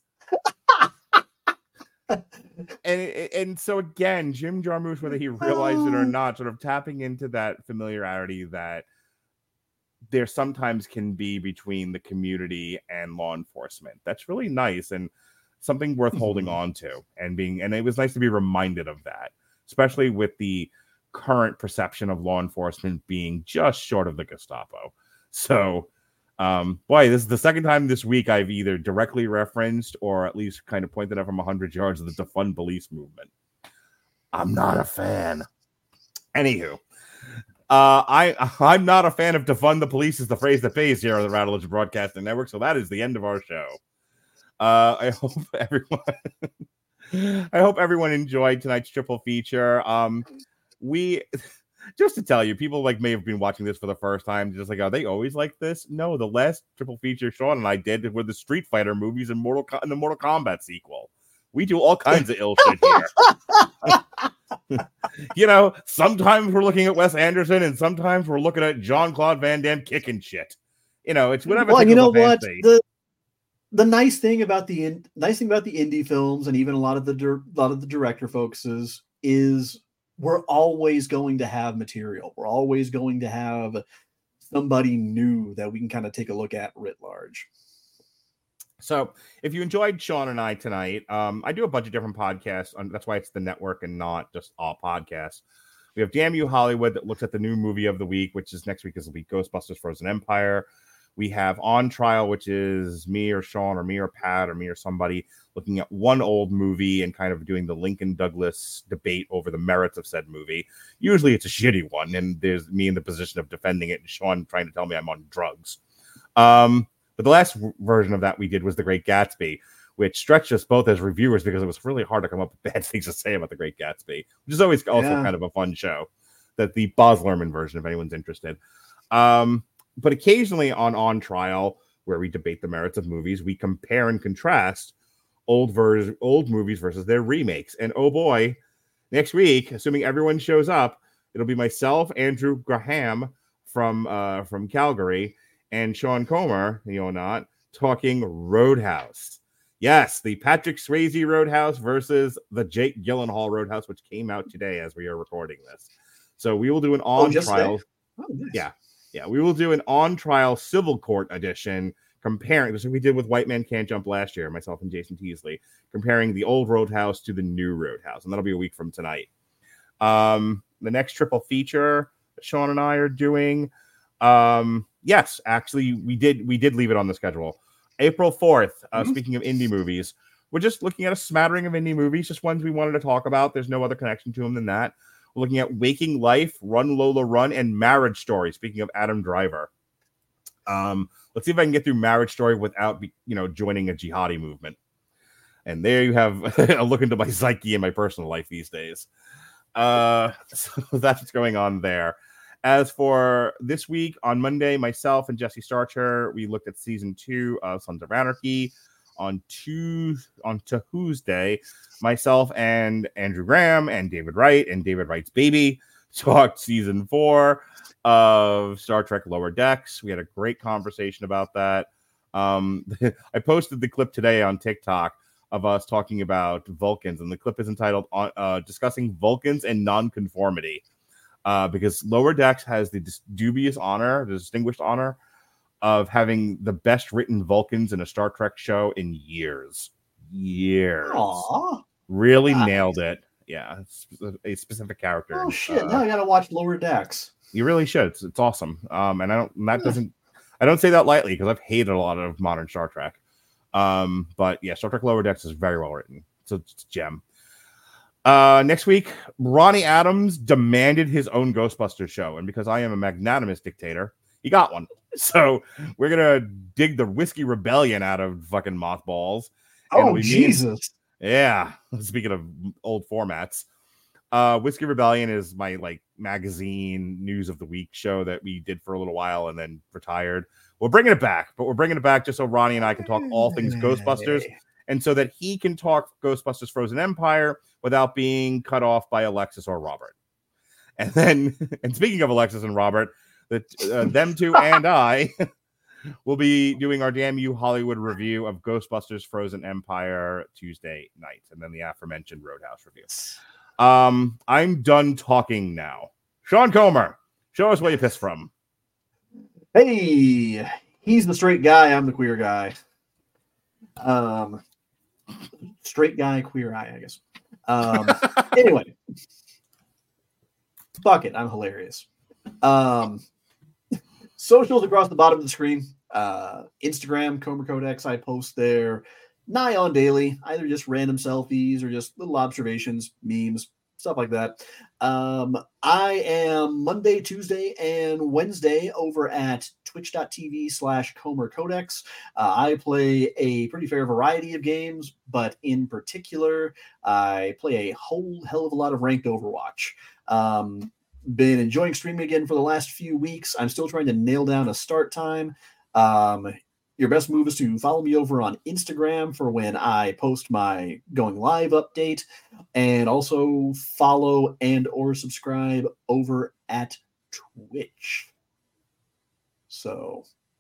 and so again, Jim Jarmusch, whether he realized it or not, sort of tapping into that familiarity that there sometimes can be between the community and law enforcement. That's really nice and something worth holding on to, and it was nice to be reminded of that, especially with the current perception of law enforcement being just short of the Gestapo. So, boy, this is the second time this week I've either directly referenced or at least kind of pointed out from 100 yards of the defund police movement. I'm not a fan. Anywho, I'm not a fan of defund the police is the phrase that pays here on the Rattledge Broadcasting Network. So that is the end of our show. I hope everyone enjoyed tonight's triple feature. We just to tell you, people may have been watching this for the first time, just like, are they always like this? No, the last triple feature Sean and I did were the Street Fighter movies and the Mortal Kombat sequel. We do all kinds of ill shit here. Sometimes we're looking at Wes Anderson, and sometimes we're looking at Jean-Claude Van Damme kicking shit. It's whatever. Well, you know what? The nice thing about the indie films, and even a lot of the director folks is we're always going to have material. We're always going to have somebody new that we can kind of take a look at writ large. So if you enjoyed Sean and I tonight, I do a bunch of different podcasts. That's why it's the network and not just all podcasts. We have Damn You Hollywood that looks at the new movie of the week, which is next week. This will be Ghostbusters Frozen Empire. We have On Trial, which is me or Sean or me or Pat or me or somebody looking at one old movie and kind of doing the Lincoln Douglas debate over the merits of said movie. Usually it's a shitty one, and there's me in the position of defending it and Sean trying to tell me I'm on drugs. But the last version of that we did was The Great Gatsby, which stretched us both as reviewers because it was really hard to come up with bad things to say about The Great Gatsby, which is always also kind of a fun show. That the Baz Luhrmann version, if anyone's interested. But occasionally on Trial, where we debate the merits of movies, we compare and contrast old movies versus their remakes. And oh boy, next week, assuming everyone shows up, it'll be myself, Andrew Graham from Calgary, and Sean Comer, talking Roadhouse. Yes, the Patrick Swayze Roadhouse versus the Jake Gyllenhaal Roadhouse, which came out today as we are recording this. So we will do an on-trial. Nice. Yeah, we will do an on-trial civil court edition comparing, this is what we did with White Man Can't Jump last year, myself and Jason Teasley, comparing the old Roadhouse to the new Roadhouse, and that'll be a week from tonight. The next triple feature Sean and I are doing, yes, actually, we did leave it on the schedule. April 4th, speaking of indie movies, we're just looking at a smattering of indie movies, just ones we wanted to talk about. There's no other connection to them than that. We're looking at Waking Life, Run Lola Run, and Marriage Story, speaking of Adam Driver. Let's see if I can get through Marriage Story without, joining a jihadi movement. And there you have a look into my psyche and my personal life these days. So that's what's going on there. As for this week, on Monday, myself and Jesse Starcher, we looked at season 2 of Sons of Anarchy. On Tuesday, myself and Andrew Graham and David Wright and David Wright's baby talked season 4 of Star Trek Lower Decks. We had a great conversation about that. I posted the clip today on TikTok of us talking about Vulcans, and the clip is entitled Discussing Vulcans and Nonconformity. Because Lower Decks has the dubious honor, the distinguished honor of having the best written Vulcans in a Star Trek show in years. Aww. Really nailed it. Yeah, it's a specific character. Oh shit! Now I gotta watch Lower Decks. You really should. It's awesome. And I don't say that lightly because I've hated a lot of modern Star Trek. But yeah, Star Trek Lower Decks is very well written. So it's a gem. Next week, Ronnie Adams demanded his own Ghostbusters show, and because I am a magnanimous dictator, he got one. So we're gonna dig the Whiskey Rebellion out of fucking mothballs. Oh Jesus! Yeah. Speaking of old formats, Whiskey Rebellion is my magazine news of the week show that we did for a little while and then retired. We're bringing it back, but we're bringing it back just so Ronnie and I can talk all things Ghostbusters, and so that he can talk Ghostbusters Frozen Empire without being cut off by Alexis or Robert. And then, and speaking of Alexis and Robert, them two and I will be doing our Damn You Hollywood review of Ghostbusters Frozen Empire Tuesday night, and then the aforementioned Roadhouse review. I'm done talking now. Sean Comer, show us where you pissed from. Hey, he's the straight guy. I'm the queer guy. Straight guy, queer eye, I guess. Anyway, fuck it. I'm hilarious. Socials across the bottom of the screen. Instagram, Comer Codex. I post there nigh on daily, either just random selfies or just little observations, memes, stuff like that. I am Monday, Tuesday, and Wednesday over at twitch.tv/Comer Codex. I play a pretty fair variety of games, but in particular, I play a whole hell of a lot of ranked Overwatch. Been enjoying streaming again for the last few weeks. I'm still trying to nail down a start time. Your best move is to follow me over on Instagram for when I post my going live update, and also follow and or subscribe over at Twitch. So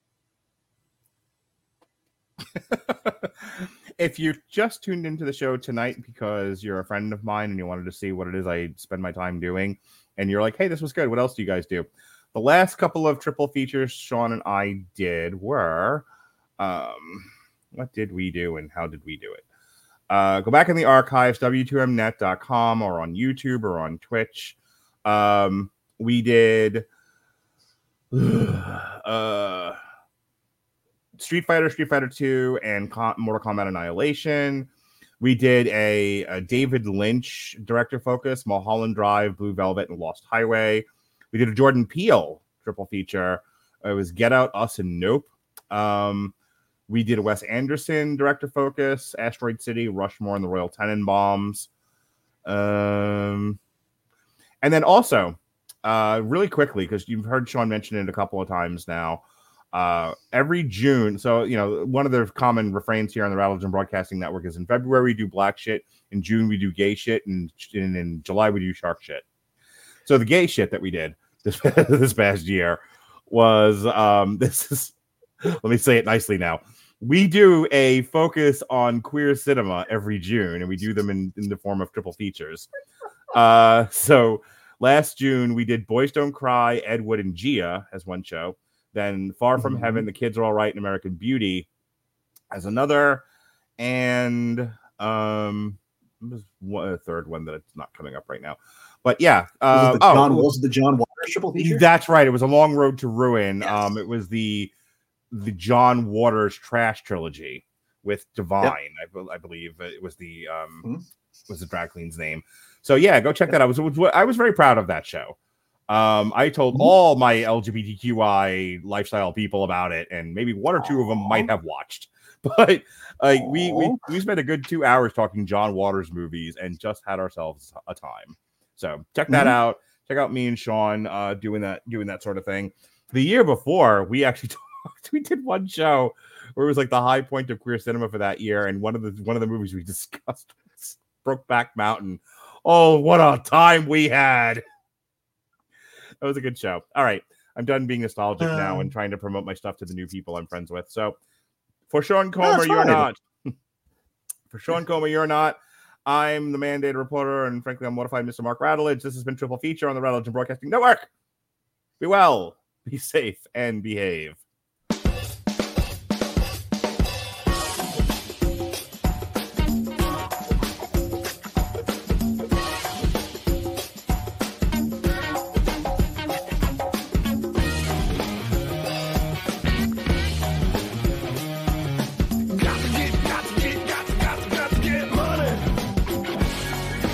if you just tuned into the show tonight because you're a friend of mine and you wanted to see what it is I spend my time doing, and you're like, hey, this was good, what else do you guys do? The last couple of triple features Sean and I did were, what did we do and how did we do it? Go back in the archives, w2mnet.com, or on YouTube or on Twitch. We did Street Fighter 2, and Mortal Kombat Annihilation. We did a David Lynch director focus, Mulholland Drive, Blue Velvet, and Lost Highway. We did a Jordan Peele triple feature. It was Get Out, Us, and Nope. We did a Wes Anderson director focus, Asteroid City, Rushmore, and the Royal Tenenbaums. And then also, really quickly, because you've heard Sean mention it a couple of times now, every June, so one of the common refrains here on the Rattleton Broadcasting Network is in February we do black shit, in June we do gay shit, and in July we do shark shit. So the gay shit that we did this past year was let me say it nicely now. We do a focus on queer cinema every June, and we do them in the form of triple features. So last June we did Boys Don't Cry, Ed Wood, and Gia as one show. Then Far From Heaven, The Kids Are All Right, and American Beauty as another. And there's a third one that's not coming up right now. But yeah. Was it the John Waters triple feature? That's right. It was A Long Road to Ruin. Yes. It was the John Waters trash trilogy with Divine. Yep. I believe it was the drag queen's name. So yeah, go check that out. I was very proud of that show. I told all my LGBTQI lifestyle people about it, and maybe one or two of them might have watched. But we spent a good 2 hours talking John Waters movies and just had ourselves a time. So check that out. check out me and Sean doing that sort of thing. The year before, we actually we did one show where it was like the high point of queer cinema for that year, and one of the movies we discussed was Brokeback Mountain. Oh, what a time we had! That was a good show. All right, I'm done being nostalgic now and trying to promote my stuff to the new people I'm friends with. So, for Sean Comer, you're not. For Sean Comer, you're not. I'm the mandated reporter, and frankly, I'm mortified, Mr. Mark Rattledge. This has been Triple Feature on the Rattledge Broadcasting Network. Be well, be safe, and behave.